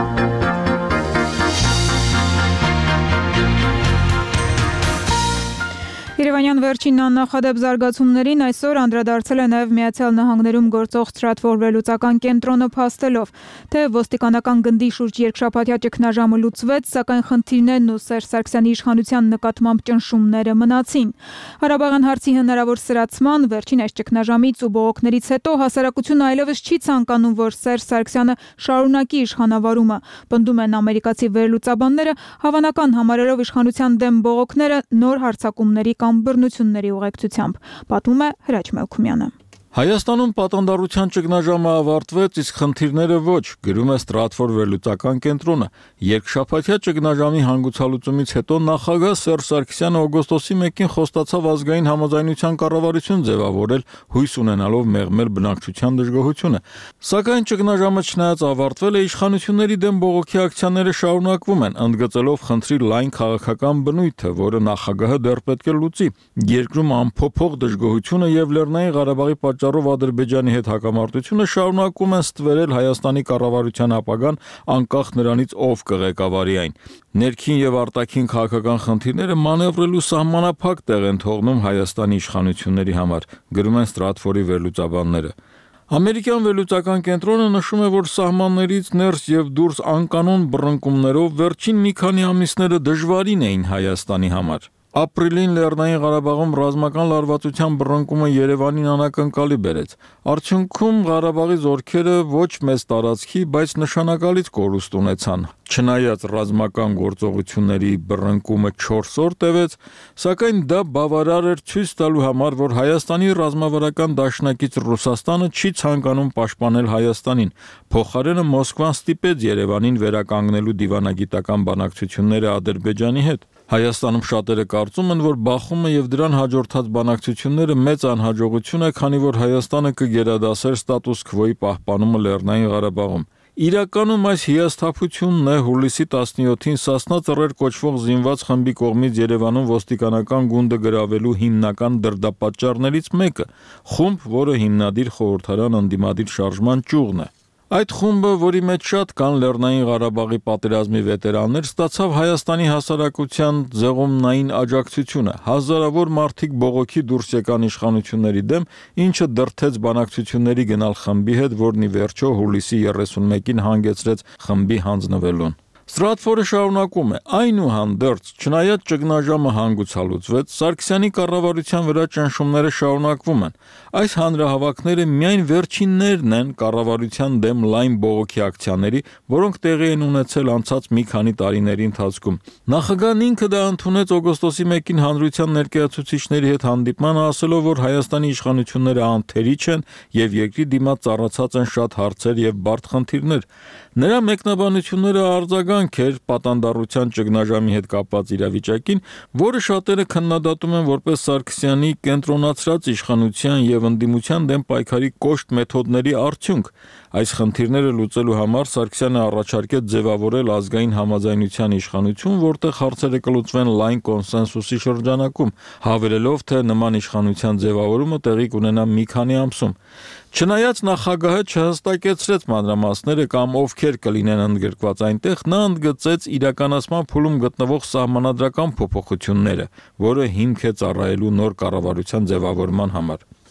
Երևանյան վերջին աննախադեպ զարգացումներին այսօր անդրադարձել է նաև Միացյալ Նահանգներում գործող Stratfor վերլուծական կենտրոնը փաստելով, թե ոստիկանական գնդի շուրջ երկշաբաթյա ճգնաժամը լուծվեց, սակայն խնդիրներն ու Սերժ Սարգսյանի իշխանության նկատմամբ ճնշումները մնացին։ Ղարաբաղյան հարցի հնարավոր սրացման վերջին այս ճգնաժամից ու բողոքներից հետո հասարակությունը այլևս չի ցանկանում, որ Սերժ Սարգսյանը շարունակի իշխանավարումը, պնդում են ամերիկացի վերլուծաբանները, հավանական համարելով իշխանության դեմ բողոքները նոր հարձակումների կամ բռնությունների ուղեկցությամբ, պատմում է Հրաչ Մելքումյանը։ Հայաստանում պատանդառության ճգնաժամը ավարտվեց, իսկ խնդիրները ոչ, գրում է Stratfor վերլուծական կենտրոնը։ Երկշաբաթյա ճգնաժամի հանգուցալուծումից հետո նախագահ Սերժ Սարգսյանը օգոստոսի 1-ին խոստացավ ազգային համաձայնության կառավարություն ձևավորել, հույս ունենալով մեղմել բնակչության դժգոհությունը։ Սակայն ճգնաժամը չնայած ավարտվել է, իշխանությունների դեմ բողոքի ակցիաները շարունակվում են, ընդգծելով խնդրի լայն քաղաքական բնույթը, որը նախագահը դեռ պետք է լուծի։ Երկրում անփոփոխ դժգոհությունը եւ Լեռնային Ղարաբաղի պատճառով Ադրբեջանի հետ հակամարտությունը շարունակում են ստվերել Հայաստանի կառավարության ապագան, անկախ նրանից ով կղեկավարի այն։ Ներքին եւ արտաքին քաղաքական խնդիրները մանևրելու սահմանափակ տեղ են թողնում Հայաստանի իշխանությունների համար, գրում են Stratfor-ի վերլուծաբանները։ Ամերիկյան վերլուծական կենտրոնը նշում է, որ սահմաններից ներս եւ դուրս անկանոն բռնկումներով վերջին մի քանի ամիսները դժվարին էին Հայաստանի համար։ Ապրիլին Լեռնային Ղարաբաղում ռազմական լարվածության բռնկումը Երևանին անակնկալի բերեց։ Արդյունքում Ղարաբաղի զորքերը ոչ մեծ տարածքի, բայց նշանակալից կորուստ ունեցան։ Չնայած ռազմական գործողությունների բռնկումը 4 օր տևեց, սակայն դա բավարար էր ցույց տալու համար, որ Հայաստանի ռազմավարական դաշնակից Ռուսաստանը չի ցանկանում պաշտպանել Հայաստանին։ Փոխարենը Մոսկվան ստիպեց Երևանին վերականգնելու դիվանագիտական բանակցությունները Ադրբեջանի հետ։ Հայաստանում շատերը կարծում են, որ բախումը եւ դրան հաջորդած բանակցությունները մեծ անհաջողություն է, քանի որ Հայաստանը կգերադասեր ստատուս քվոյի պահպանումը Լեռնային Ղարաբաղում։ Իրականում այս հիասթափությունն է հուլիսի 17-ին Սասնա ծռեր կոչվող զինված խմբի կողմից Երևանում ոստիկանական գունդը գրավելու հիմնական դրդապատճառներից մեկը, խումբ, որը հիմնադիր խորհրդարան ընդդիմադիր շարժման ճյուղն է։ Այդ խումբը, որի մեջ շատ կան Լեռնային Ղարաբաղի պատերազմի վետերաններ, ստացավ Հայաստանի հասարակության ձեղումնային աջակցությունը։ Հազարավոր մարդիկ բողոքի դուրս եկան իշխանությունների դեմ, ինչը դրդեց բանակցությունների գնալ խմբի հետ, որն ի վերջո հուլիսի 31-ին հանգեցրեց խմբի հանձնվելուն։ Stratfor-ը շարունակում է. այնուհանդերձ, չնայած ճգնաժամը հանգուցալուծվեց, Սարգսյանի կառավարության վրա ճնշումները շարունակվում են։ Այս հանրահավաքները միայն վերջիններն են կառավարության դեմ լայն բողոքի ակցիաների, որոնք տեղի են ունեցել անցած մի քանի տարիների ընթացքում։ Նախագահն ինքը դա ընդունեց օգոստոսի 1-ին հանրության ներկայացուցիչների հետ հանդիպմանը, ասելով, որ Հայաստանի իշխանությունները անթերի չեն եւ երկրի դիմաց ծառացած են շատ հարցեր եւ բարդ խնդիրներ։ Նրա մեկնաբանությունները արձագանք էր պատանդառության ճգնաժամի հետ կապված իրավիճակին, որը շատերը քննադատում են որպես Սարգսյանի կենտրոնացրած իշխանության եւ ընդդիմության դեմ պայքարի կոշտ մեթոդների արդյունք։ Այս խնդիրները լուծելու համար Սարգսյանը առաջարկեց ձևավորել ազգային համաձայնության իշխանություն, որտեղ հարցերը կլուծվեն լայն կոնսենսուսի շրջանակում, հավելելով, թե նման իշխանության ձևավորումը տեղի կունենա մի քանի ամսում։ Չնայած նախագահը չհստակեցրեց մանրամասները կամ ովքեր կլինեն ընդգրկված այնտեղ, նա ընդգծեց իրականացման փուլում գտնվող սահմանադրական փոփոխությունները, որը հիմք է ծառայելու նոր կառավարության ձևավորման համար։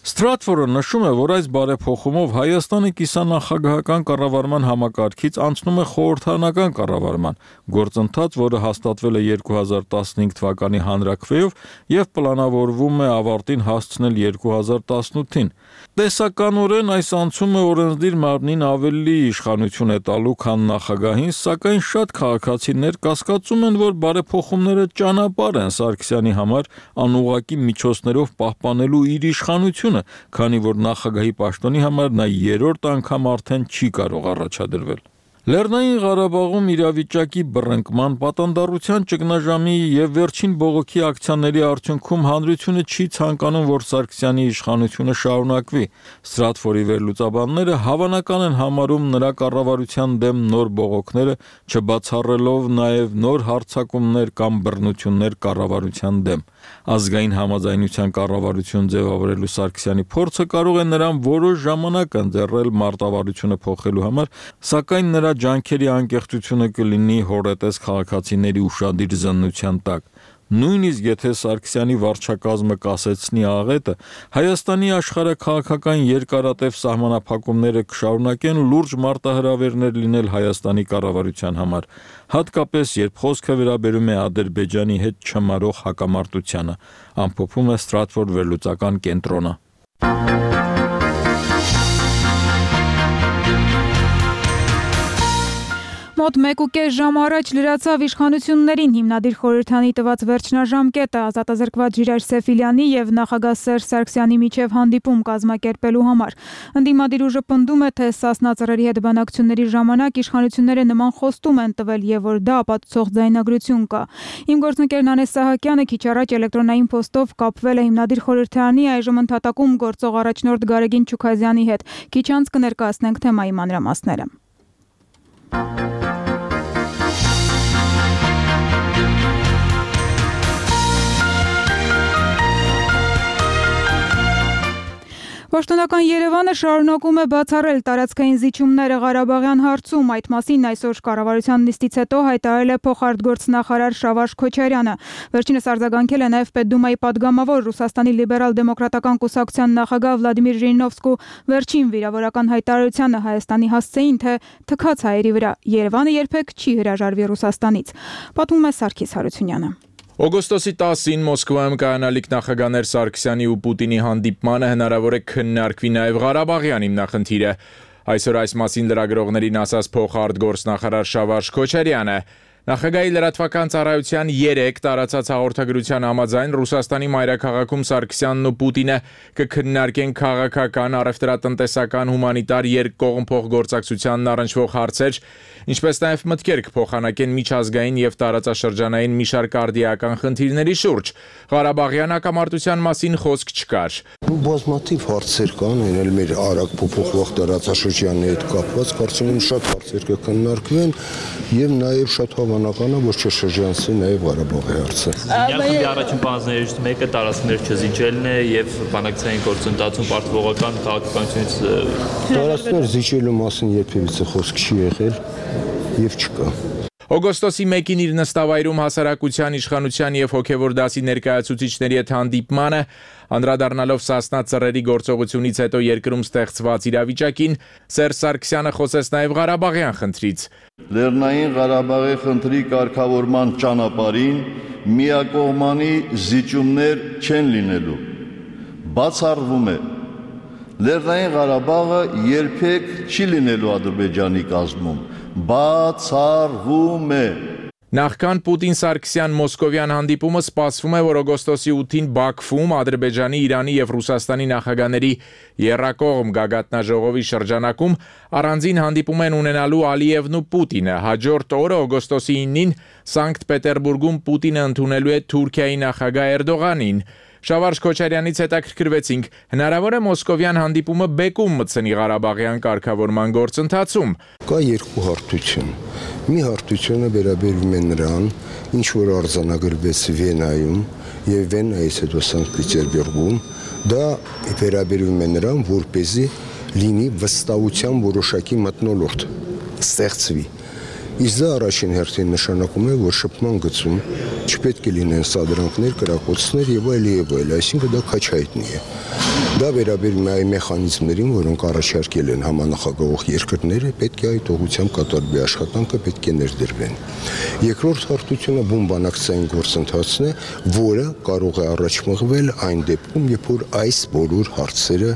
Ստրատֆորը նշում է, որ այս բարեփոխումով Հայաստանը կիսանախագահական կառավարման համակարգից անցնում է խորհրդարանական կառավարման, գործընթաց, որը հաստատվել է 2015 թվականի հանրաքվեով եւ պլանավորվում է ավարտին հասցնել 2018-ին։ Տեսականորեն այս անցումը օրենսդիր մարմնին ավելի իշխանություն է տալու, քան նախագահին, սակայն շատ քաղաքացիներ կասկածում են, որ բարեփոխումները ճանապարհ են Սարգսյանի համար անուղղակի միջոցներով պահպանելու իր իշխանությունը, քանի որ նախագահի պաշտոնի համար նա երրորդ անգամ արդեն չի կարող առաջադրվել։ Լեռնային Ղարաբաղում իրավիճակի բռնկման, պատանդառության ճգնաժամի եւ վերջին բողոքի ակցիաների արդյունքում հանրությունը չի ցանկանում, որ Սարգսյանի իշխանությունը շարունակվի։ Ստրատֆորի վերլուծաբանները հավանական են համարում նրա կառավարության դեմ նոր բողոքները, չբացառելով նաեւ նոր հարձակումներ կամ բռնություններ կառավարության դեմ։ Ազգային համաձայնության կառավարություն ձևավորելու Սարգսյանի փորձը կարող է նրան որոշ ժամանակ ընձեռել մարտավարությունը փոխելու համար, սակայն նրա ջանքերի անկեղծությունը կլինի հորետես քաղաքացիների ուշադիր զննության տակ։ Նույնիսկ եթե Սարգսյանի վարչակազմը կասեցնի աղետը, Հայաստանի աշխարհաքաղաքական երկարատև սահմանափակումները կշարունակեն լուրջ մարտահրավերներ լինել Հայաստանի կառավարության համար, հատկապես երբ խոսքը վերաբերում է Ադրբեջանի հետ չմարող հակամարտությանը, ամփոփում է Ստրատֆորդ վերլուծական կենտրոնը։ Մոտ 1.5 ժամ առաջ լրացավ իշխանություններին հիմնադիր խորհրդանի տված վերջնաժամկետը ազատազրկված Ժիրայր Սեֆիլյանի եւ նախագահ Սերժ Սարգսյանի միջև հանդիպում կազմակերպելու համար։ Ընդդիմադիր ուժը պնդում է, թե Սասնա ծռերի հետ բանակցությունների ժամանակ իշխանությունները նման խոստում են տվել եւ որ դա ապացուցող ձայնագրություն կա։ Իմ գործընկեր Նանես Սահակյանը քիչ առաջ էլեկտրոնային փոստով կապվել է հիմնադիր խորհրդանի այժմ ընդհատակում գործող առաջնորդ Գարեգին Չուքազյանի հետ։ Քիչ անց կներկայացնենք թեմայի մանրամասները։ Պաշտոնական Երևանը շարունակում է բացառել տարածքային զիջումները Ղարաբաղյան հարցում, այդ մասին այսօր կառավարության նիստից հետո հայտարարել է փոխարտգործնախարար Շավարժ Քոչարյանը։ Վերջինս արձագանքել է նաև Պետդումայի падգամավոր Ռուսաստանի լիբերալ-դեմոկրատական կուսակցության նախագահ Վլադիմիր Ժիրինովսկու վերջին վիրավորական հայտարարությանը Հայաստանի հասցեին, թե թքած հայերի վրա Երևանը երբեք չի հրաժարվի Ռուսաստանից։ Պատմում է Սարգիս Հարությունյանը։ Օգոստոսի 10-ին Մոսկվայում կայանալիք նախագահներ Սարգսյանի ու Պուտինի հանդիպմանը հնարավոր է քննարկվի նաև Ղարաբաղյան հիմնախնդիրը։ Այսօր այս մասին լրագրողներին ասաց փոխարտգործնախարար Շավարժ Քոչարյանը։ Նախագահի լրատվական ծառայության 3 տարածած հաղորդագրության համաձայն Ռուսաստանի մայրաքաղաքում Սարգսյանն ու Պուտինը կքննարկեն քաղաքական, առևտրատնտեսական, հումանիտար երկկողմ փոխգործակցությանն առնչվող հարցեր, ինչպես նաև մտքեր կփոխանակեն միջազգային եւ տարածաշրջանային մի շարք արդիական խնդիրների շուրջ։ Ղարաբաղյան հակամարտության մասին խոսք չկար։ Բազմաթիվ հարցեր կան, այլ մեր արագ փոփոխվող տարածաշրջանի հետ կապված, կարծում եմ շատ հարցեր կքննարկվեն եւ նաեւ շատ հավանական է, որ չշրջանցի նաեւ Ղարաբաղի հարցը։ Խմբի առաջին բանաձևերից մեկը տարածքներ չզիջելն է եւ բանակցային գործընթացում պարտվողական քաղաքականությունից տարածքներ զիջելու մասին երբևիցե խոսք չի եղել եւ չկա։ Օգոստոսի 1-ին իր նստավայրում հասարակության, իշխանության եւ հոգեվոր դասի ներկայացուցիչների հետ հանդիպմանը, անդրադառնալով Սասնա ծռերի գործողությունից հետո երկրում ստեղծված իրավիճակին, Սերժ Սարգսյանը խոսեց նաեւ Ղարաբաղյան խնդրից։ Լեռնային Ղարաբաղի խնդրի կարգավորման ճանապարհին միակողմանի զիջումներ չեն լինելու։ Բացառվում է Լեռնային Ղարաբաղը երբեք չի լինելու Ադրբեջանի կազմում, բացառվում է։ Նախքան Պուտին-Սարգսյան մոսկովյան հանդիպումը սպասվում է, որ օգոստոսի 8-ին Բաքվում Ադրբեջանի, Իրանի եւ Ռուսաստանի նախագահների եռակողմ գագաթնաժողովի շրջանակում առանձին հանդիպում են ունենալու Ալիևն ու Պուտինը։ Հաջորդ օրը օգոստոսի 9-ին Սանկտ Պետերբուրգում Պուտինը ընդունելու է Թուրքիայի նախագահ Էրդողանին։ Շավարժ Քոչարյանից հետաքրքրվեցինք, հնարավոր է մոսկովյան հանդիպումը բեկում մտցնի Ղարաբաղյան կարգավորման գործընթացում։ Կա երկու հարթություն։ Մի հարթությունը վերաբերում է նրան, ինչ որ արձանագրվեց Վենայում եւ Վենայից հետո Սանկտ Պետերբուրգում, դա վերաբերում է նրան, որպեսզի լինի վստահության որոշակի մթնոլորտ ստեղծվի։ Իսկ դա առաջին հերթին նշանակում է, որ շփման գծում չպետք է լինեն սադրանքներ, կրակոցներ եւ այլ, այսինքն դա քաչայտնի է։ Դա վերաբերում է այն մեխանիզմներին, որոնք առաջարկել են համանախագահող երկրները, պետք է այդ ուղղությամբ կատարվի աշխատանքը, պետք է ներդրվեն։ Երկրորդ հարթությունը բումբանակցային գործընթացն է, որը կարող է առաջ մղվել այն դեպքում, երբ որ այս բոլոր հարցերը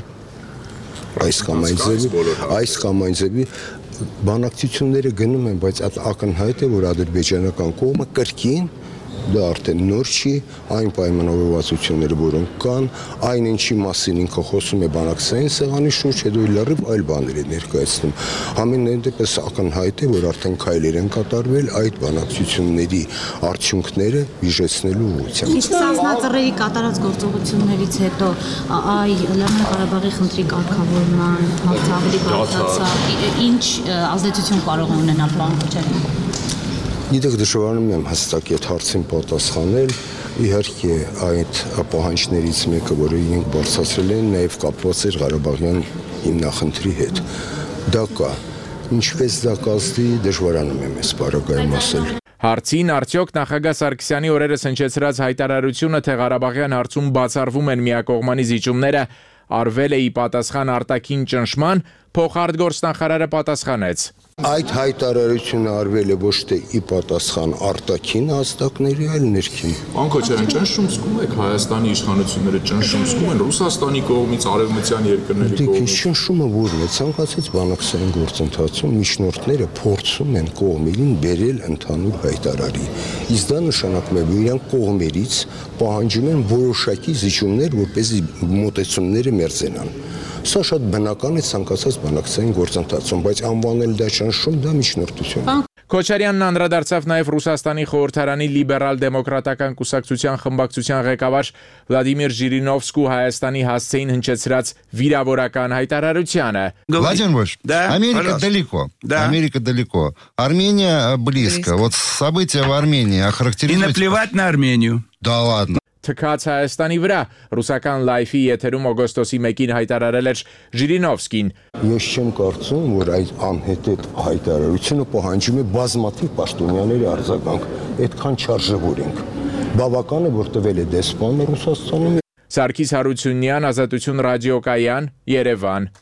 այս կամ այն ձևի բանակցությունները գնում են, բայց ակնհայտ է, որ ադրբեջանական կողմը կրկին դա արդեն նոր չի, այն պայմանավորվածությունները, որոնք կան, այն ինչի մասին ինքը խոսում է բանակցային սեղանի շուրջ, հետո լրիվ այլ բաներ է ներկայացնում։ Ամենայն դեպս ակնհայտ է, որ արդեն քայլեր են կատարվել այդ բանակցությունների արդյունքները բիժեցնելու ուղղությամբ։ Իսկ սասնածռերի կատարած գործողություններից հետո Լեռնային Ղարաբաղի խնդրի կարգավորման հարցը ավելի բարդացավ, ինչ ազդեցություն կարող է ունենալ պարոն Քոչարյան։ Գիտեք, դժվարանում եմ հստակ այդ հարցին պատասխանել, իհարկե այդ պահանջներից մեկը, որը իրենք բարձրացրել են, նաև կապված էր Ղարաբաղյան հիմնախնդրի հետ։ Դա կա, ինչպես դա կազմի, դժվարանում եմ այս բառակայում ասել։ Հարցին արդյոք նախագահ Սարգսյանի օրերս հնչեցրած հայտարարությունը, թե Ղարաբաղյան հարցում բացառվում են միակողմանի զիջումները, արվել է ի պատասխան արտաքին ճնշման, փոխարտգործնախարարը պատասխանեց. Այդ հայտարարությունը արվել է ոչ թե ի պատասխան արտաքին հաստակների, այլ ներքին։ Պարոն Քոչարյան, ճնշում զգում եք Հայաստանի իշխանությունները, ճնշում զգում են Ռուսաստանի կողմից, արևմտյան երկրների կողմից։ Ճնշումը ո՞րն է, ցանկացած բանակցային գործընթացում միջնորդները փորձում են կողմերին բերել ընդհանուր հայտարարի։ Իսկ դա նշանակում է, որ իրանք կողմերից պահանջում են որոշակի զիջումներ, որպեսզի մոտեցումները մերձենան։ Սա շատ բնական է ցանկացած բանակցային գործընթացում, բայց անվանել դա ճնշում, դա միջնորդություն է։ Քոչարյանն անդրադարձավ նաև Ռուսաստանի խորհրդարանի լիբերալ-դեմոկրատական կուսակցության խմբակցության ղեկավար Վլադիմիր Ժիրինովսկու Հայաստանի հասցեին հնչեցրած վիրավորական հայտարարությանը։ Владимир, Америка далеко. Америка далеко. Армения близко. Вот события в Армении охарактеризуют. И наплевать на Армению. Да ладно. Թքած Հայաստանի վրա ռուսական լայֆի եթերում օգոստոսի 1-ին հայտարարել էր Ժիրինովսկին։ Ես չեմ կարծում, որ այդ անհետեթ հայտարարությունը պահանջում է բազմաթիվ պաշտոնյաների արձագանք, այդքան չարժևոր ենք։ Բավական է, որ տվել է դեսպանը Ռուսաստանում։ Սարգիս Հարությունյան, Ազատություն ռադիոկայան, Երևան։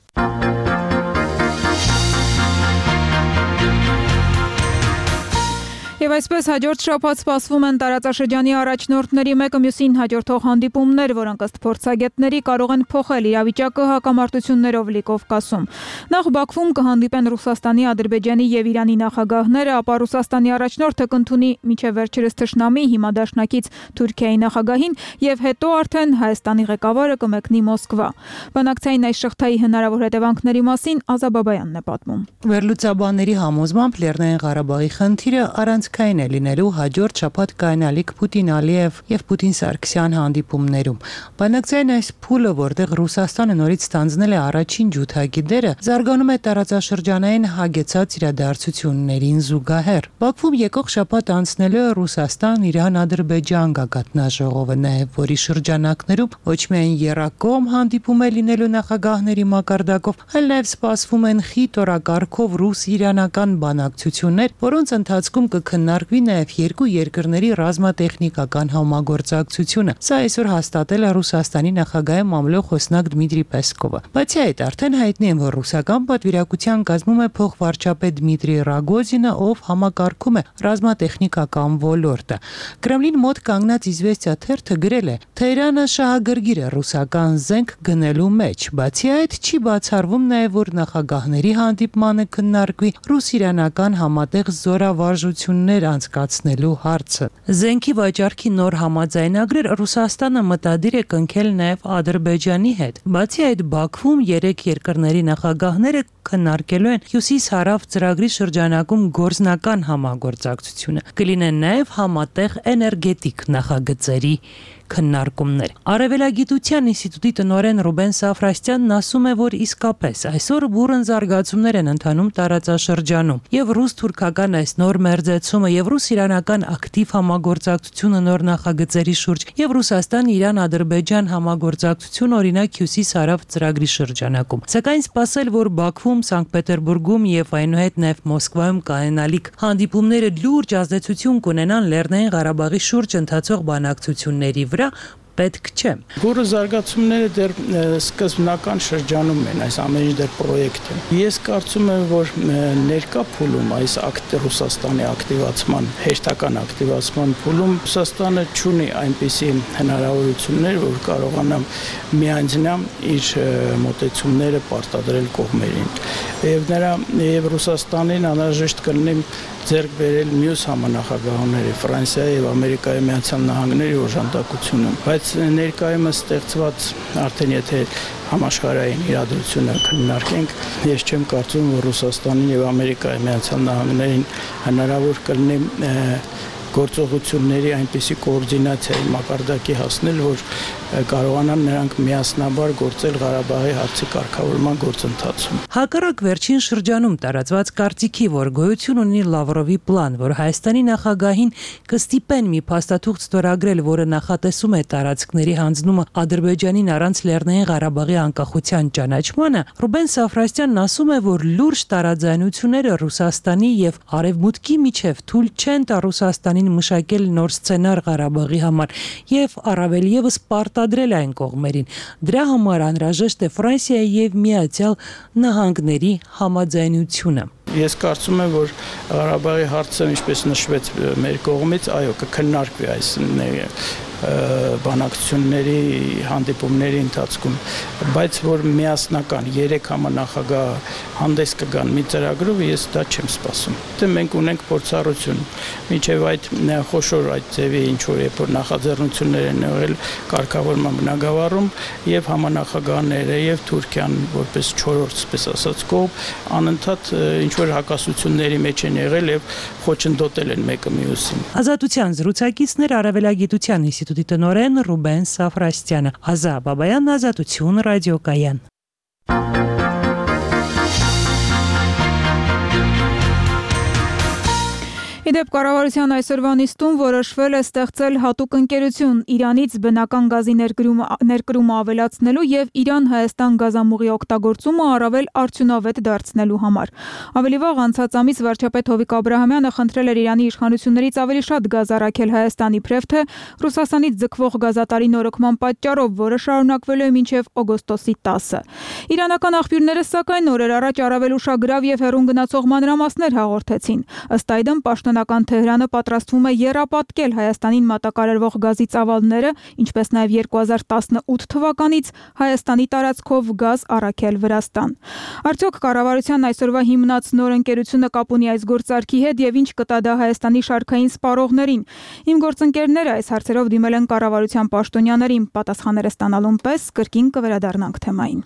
Եվ այսպես հաջորդ շաբաթ սպասվում են տարածաշրջանի առաջնորդների մեկը մյուսին հաջորդող հանդիպումներ, որոնք ըստ փորձագետների կարող են փոխել իրավիճակը հակամարտություններով լի Կովկասում։ Նախ Բաքվում կհանդիպեն Ռուսաստանի, Ադրբեջանի եւ Իրանի նախագահները, ապա Ռուսաստանի առաջնորդը կընդունի մինչև վերջերս թշնամի, հիմա դաշնակից Թուրքիայի նախագահին եւ հետո արդեն Հայաստանի ղեկավարը կմեկնի Մոսկվա։ Բանակցային այս շղթայի հնարավոր հետևանքների մասին Ազաբաբայանն է պատմում։ Վերլուծաբանների համոզմամբ Լեռնային Ղարաբաղի խնդիրը առանցքային է լինելու հաջորդ շաբաթ կայանալիք Պուտին-Ալիև եւ Պուտին-Սարգսյան հանդիպումներում։ Բանակցային այս փուլը, որտեղ Ռուսաստանը նորից ստանձնել է առաջին ջութակի դերը, զարգանում է տարածաշրջանային հագեցած իրադարձություններին զուգահեռ։ Բաքվում եկող շաբաթ անցնելու է Ռուսաստան-Իրան-Ադրբեջան գագաթնաժողովը, նաեւ որի շրջանակներում ոչ միայն եռակողմ հանդիպում է լինելու նախագահների մակարդակով, այլ նաեւ սպասվում են խիտ օրակարգով ռուս-իրանական բանակցություններ, որոնց ընթացքում կքննարկվի նաեւ երկու երկրների ռազմատեխնիկական համագործակցությունը։ Սա այսօր հաստատել է Ռուսաստանի նախագահի մամլո խոսնակ Դմիտրի Պեսկովը։ Բացի այդ, արդեն հայտնի է, որ ռուսական պատվիրակության կազմում է փոխվարչապետ Դմիտրի Ռագոզինը, ով համակարգում է ռազմատեխնիկական ոլորտը։ Կրեմլին մոտ կանգնած Իզվեստիա թերթը գրել է. Թեհրանը շահագրգիռ է ռուսական զենք գնելու մեջ։ Բացի այդ, չի բացառվում նաեւ, որ նախագահների հանդիպմանը քննարկվի ռուս-իրանական համատեղ զորավարժություններ անցկացնելու հարցը։ Զենքի վաճառքի նոր համաձայնագրեր Ռուսաստանը մտադիր է կնքել նաև Ադրբեջանի հետ։ Բացի այդ, Բաքվում 3 երկրների նախագահները քննարկելու են Հյուսիս-Հարավ ծրագրի շրջանակում գործնական համագործակցությունը։ Կլինեն նաև համատեղ էներգետիկ նախագծերի քննարկումներ։ Արևելագիտության ինստիտուտի տնօրեն Ռուբեն Սաֆրաստյանն ասում է, որ իսկապես այսօր բուրըն զարգացումներ են ընթանում տարածաշրջանում, եւ ռուս-թուրքական այս նոր մերձեցումը զարգացումը եւ ռուս-իրանական ակտիվ համագործակցությունը նոր նախագծերի շուրջ եւ Ռուսաստան-Իրան-Ադրբեջան համագործակցություն օրինակ Հյուսիս-Հարավ ծրագրի շրջանակում։ Սակայն սպասել, որ Բաքվում, Սանկտ-Պետերբուրգում եւ այնուհետ նաեւ Մոսկվայում կայանալիք հանդիպումները լուրջ ազդեցություն կունենան Լեռնային Ղարաբաղի շուրջ ընթացող բանակցությունների վրա, պետք չէ։ Որը զարգացումները դեռ սկզբնական շրջանում են, այս ամեն ինչ դեռ պրոյեկտ է։ Ես կարծում եմ, որ ներկա փուլում այս Ռուսաստանի ակտիվացման, հերթական ակտիվացման փուլում Ռուսաստանը չունի այնպիսի հնարավորություններ, որ կարողանա միանձնյա իր մոտեցումները պարտադրել կողմերին։ Եվ Ռուսաստանին անհրաժեշտ կլինի ձեռք բերել մյուս համանախագահները Ֆրանսիայի եւ Ամերիկայի Միացյալ Նահանգների օժանդակությունը, բայց ներկայումս ստեղծված արդեն եթե համաշխարհային իրադրությունը քննարկենք, ես չեմ կարծում, որ Ռուսաստանին եւ Ամերիկայի Միացյալ Նահանգներին հնարավոր կլինի գործողությունների այնպիսի կոորդինացիայի մակարդակի հասնել, որ կարողանան նրանք միասնաբար գործել Ղարաբաղի հարցի կարգավորման գործընթացում։ Հակառակ վերջին շրջանում տարածված կարծիքի, որ գոյություն ունի Լավրովի պլան, որ Հայաստանի նախագահին կստիպեն մի փաստաթուղթ ստորագրել, որը նախատեսում է տարածքների հանձնումը Ադրբեջանին առանց Լեռնային Ղարաբաղի անկախության ճանաչմանը, Ռուբեն Սաֆրասյանն ասում է, որ լուրջ տարաձայնությունները Ռուսաստանի եւ Արևմուտքի միջև թույլ չեն տա Ռուսաստանին մշակել նոր սցենար Ղարաբաղի համար եւ առավել եւս պարտադրել այն կողմերին։ Դրա համար անհրաժեշտ է Ֆրանսիայի եւ Միացյալ Նահանգների համաձայնությունը։ Ես կարծում եմ, որ Ղարաբաղի հարցը, ինչպես նշվեց մեր կողմից, այո, կքննարկվի այս բանակցությունների հանդիպումների ընթացքում, բայց որ միասնական 3 համանախագահ հանդես կգան մի ծրագրով, ես դա չեմ սպասում։ Դե մենք ունենք փորձառություն, մինչև այդ խոշոր այդ ձևի ինչ որ երբ որ նախաձեռնություններ են եղել կարգավորման բնագավառում եւ համանախագահները եւ Թուրքիան որպես 4-րդ, այսպես ասած, կողմ անընդհատ ինչ որ հակասությունների մեջ են եղել եւ խոչընդոտել են մեկը մյուսին։ Ազատության զրուցակիցներ Արևելագիտության ինստիտուտի տնօրեն Ռուբեն Սաֆրասյանը, Ազա Բաբայան, Ազատություն ռադիոկայան։ Իդեպ կառավարության այսօրվա նիստում որոշվել է ստեղծել հատուկ ընկերություն Իրանից բնական գազի ներկրումը ավելացնելու եւ Իրան-Հայաստան գազամուղի օգտագործումը առավել արդյունավետ դարձնելու համար։ Ավելի վաղ անցած ամիս վարչապետ Հովիկ Աբրահամյանը խնդրել էր Իրանի իշխանություններից ավելի շատ գազ առաքել Հայաստանի իբրև թե Ռուսաստանից ձգվող գազատարի նորոգման պատճառով, որը շարունակվելու է մինչև օգոստոսի 10-ը։ Իրանական աղբյուրները սակայն օրեր առաջ առավել ուշագրավ եւ հեռուն գնացող մանրամասներ հաղորդեցին։ Ըստ այդմ Պաշտոնական Թեհրանը պատրաստվում է եռապատկել Հայաստանին մատակարարվող գազի ծավալները, ինչպես նաև 2018 թվականից Հայաստանի տարածքով գազ առաքել Վրաստան։ Արդյոք կառավարության այսօրվա հիմնած նոր ընկերությունը կապ ունի այս գործարքի հետ եւ ինչ կտա դա Հայաստանի շարքային սպառողներին։ Իմ գործընկերները այս հարցերով դիմել են կառավարության պաշտոնյաներին, պատասխանները ստանալուն պես կրկին կվերադառնանք թեմային։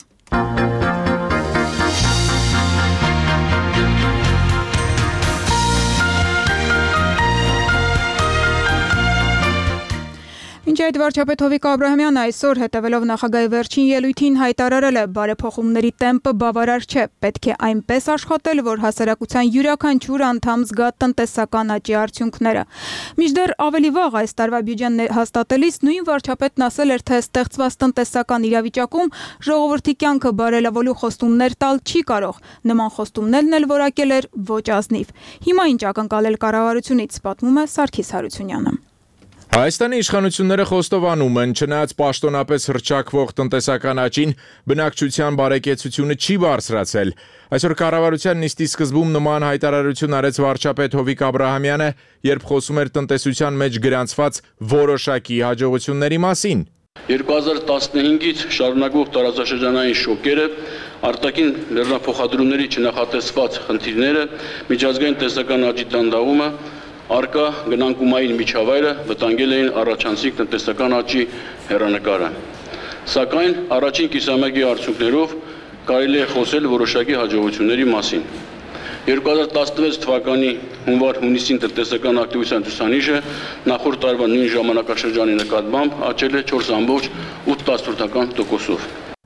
Մինչ այդ վարչապետ Հովիկ Աբրահամյանը այսօր հետևելով նախագահի վերջին ելույթին հայտարարել է բարեփոխումների տեմպը բավարար չէ, պետք է այնպես աշխատել, որ հասարակության յուրաքանչյուր անդամ զգա տնտեսական աճի արդյունքները։ Մինչդեռ ավելի վաղ այս տարվա բյուջեն հաստատելիս նույն վարչապետն ասել էր, թե ստեղծված տնտեսական իրավիճակում ժողովրդի կյանքը բարելավելու խոստումներ տալ չի կարող։ Նման խոստումներն էլ որակել էր ոչ ազնիվ։ Հիմա ինչ ակնկալել կառավարությունից, պատմում է Սարգիս Հարությունյանը։ Հայաստանի իշխանությունները խոստովանում են, չնայած պաշտոնապես հռչակվող տնտեսական աճին, բնակչության բարեկեցությունը չի բարձրացել։ Այսօր կառավարության նիստի սկզբում նման հայտարարություն արեց վարչապետ Հովիկ Աբրահամյանը, երբ խոսում էր տնտեսության մեջ գրանցված որոշակի հաջողությունների մասին։ 2015-ից շարունակվող տարածաշրջանային շոկերը, արտաքին լեռնափոխադրումների չնախատեսված խնդիրները, միջազգային տնտեսական աճի տանդաղումը, արկա գնանկումային միջավայրը վտանգել էին առաջանցիկ տնտեսական աճի հեռանկարը։ Սակայն առաջին կիսամյակի արդյունքներով կարելի է խոսել որոշակի հաջողությունների մասին։ 2016 թվականի հունվար-հունիսին տնտեսական ակտիվության ցուցանիշը նախորդ տարվա նույն ժամանակաշրջանի նկատմամբ աճել է 4.8%-ով։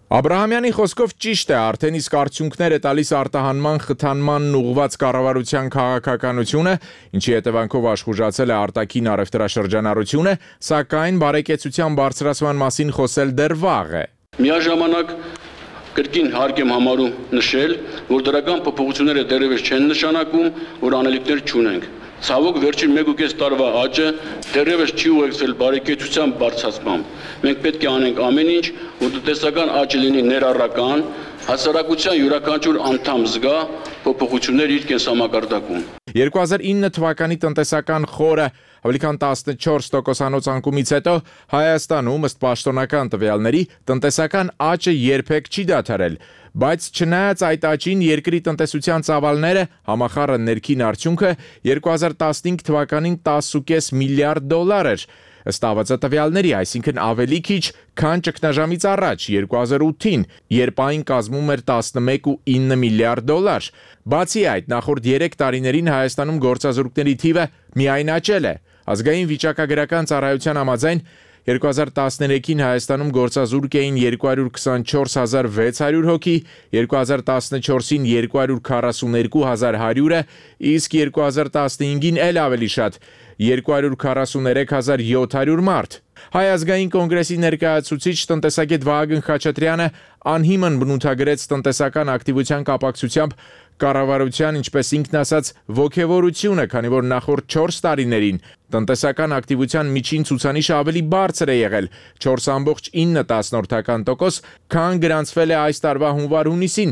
Աբրահամյանի խոսքով ճիշտ է, արդեն իսկ արդյունքներ է տալիս արտահանման խթանմանն ուղղված կառավարության քաղաքականությունը, ինչի հետևանքով աշխուժացել է արտաքին առևտրաշրջանառությունը, սակայն բարեկեցության բարձրացման մասին խոսել դեռ վաղ է։ Միաժամանակ կրկին հարկ եմ համարում նշել, որ դրական փոփոխությունները դեռևս չեն նշանակում, որ անելիքներ չունենք։ Ցավոք վերջին 1.5 տարվա աճը դեռևս չի ուղեկցվել բարեկեցության բարձրացմամբ։ Մենք պետք է անենք ամեն ինչ, որ տնտեսական աճը լինի ներառական, հասարակության յուրաքանչյուր անդամ զգա փոփոխություններ իր կենսամակարդակում։ 2009 թվականի տնտեսական խորը ավելի քան 14% անկումից հետո Հայաստանում ըստ պաշտոնական տվյալների տնտեսական աճը երբեք չի դադարել, բայց չնայած այդ աճին երկրի տնտեսության ծավալները համախառն ներքին արդյունքը 2015 թվականին 10.5 միլիարդ դոլար էր, ըստ ԱՎԾ տվյալների, այսինքն ավելի քիչ, քան ճգնաժամից առաջ 2008-ին, երբ այն կազմում էր 11.9 միլիարդ դոլար։ Բացի այդ, նախորդ 3 տարիներին Հայաստանում գործազուրկների թիվը միայն աճել է։ Ազգային վիճակագրական ծառայության համաձայն 2013-ին Հայաստանում գործազուրկ էին 224,600 հոգի, 2014-ին 242,100-ը, իսկ 2015-ին էլ ավելի շատ 243,700 մարդ։ Հայ ազգային կոնգրեսի ներկայացուցիչ տնտեսագետ Վահագն Խաչատրյանը անհիմն բնութագրեց տնտեսական ակտիվության կապակցությամբ կառավարության, ինչպես ինքն ասաց, ոգևորությունը, քանի որ նախորդ 4 տարիներին տնտեսական ակտիվության միջին ցուցանիշը ավելի բարձր է եղել 4.9%, քան գրանցվել է այս տարվա հունվար-հունիսին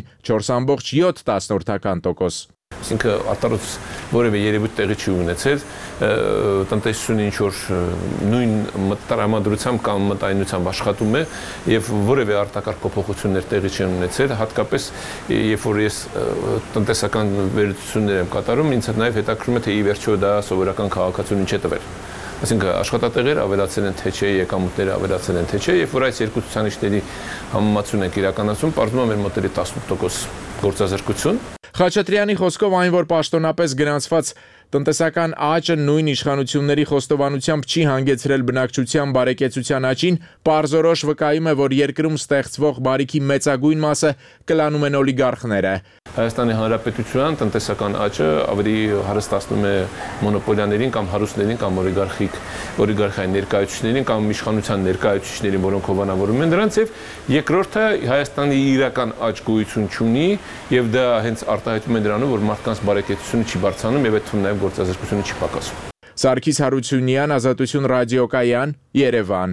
4.7%։ Այսինքն արտարոց որևէ երևույթ տեղի չի ունեցել, տնտեսությունը ինչ որ նույն տրամադրությամբ կամ մտայնությամբ աշխատում է եւ որևէ արտակարգ փոփոխություններ տեղի չեն ունեցել, հատկապես երբ որ ես տնտեսական վերլուծություններ եմ կատարում, ինձ նաեւ հետաքրքրում է թե ի վերջո դա սովորական քաղաքացիություն ինչ է տվել։ Այսինքն աշխատատեղեր ավելացել են թե չէ, եկամուտները ավելացել են թե չէ, եւ որ այս երկու ցուցանիշների համեմատություն ենք իրականացում, պարզվում է մեր մոտելի 18% գործազրկություն։ Խաչատրյանի խոսքով այն, որ պաշտոնապես գրանցված տնտեսական աճը նույն իշխանությունների խոստովանությամբ չի հանգեցրել բնակչության բարեկեցության աճին, պարզորոշ վկայում է, որ երկրում ստեղծվող բարիքի մեծագույն մասը կլանում են օլիգարխները։ Հայաստանի Հանրապետության տնտեսական աճը ավելի հարստացնում է մոնոպոլիաներին կամ հարուստներին կամ օլիգարխիայի ներկայացուցիչներին կամ իշխանության ներկայացուցիչներին, որոնք հովանավորում են դրանց, եւ երկրորդը Հայաստանի իրական աճ գոյություն չունի եւ դա հենց արտահայտում է դրանում, որ մարդկանց բարեկեցությունը չի բարձրանում եւ այդ թվում նաեւ գործազրկությունը չի պակասում։ Սարգիս Հարությունյան, Ազատություն ռադիոկայան, Երևան։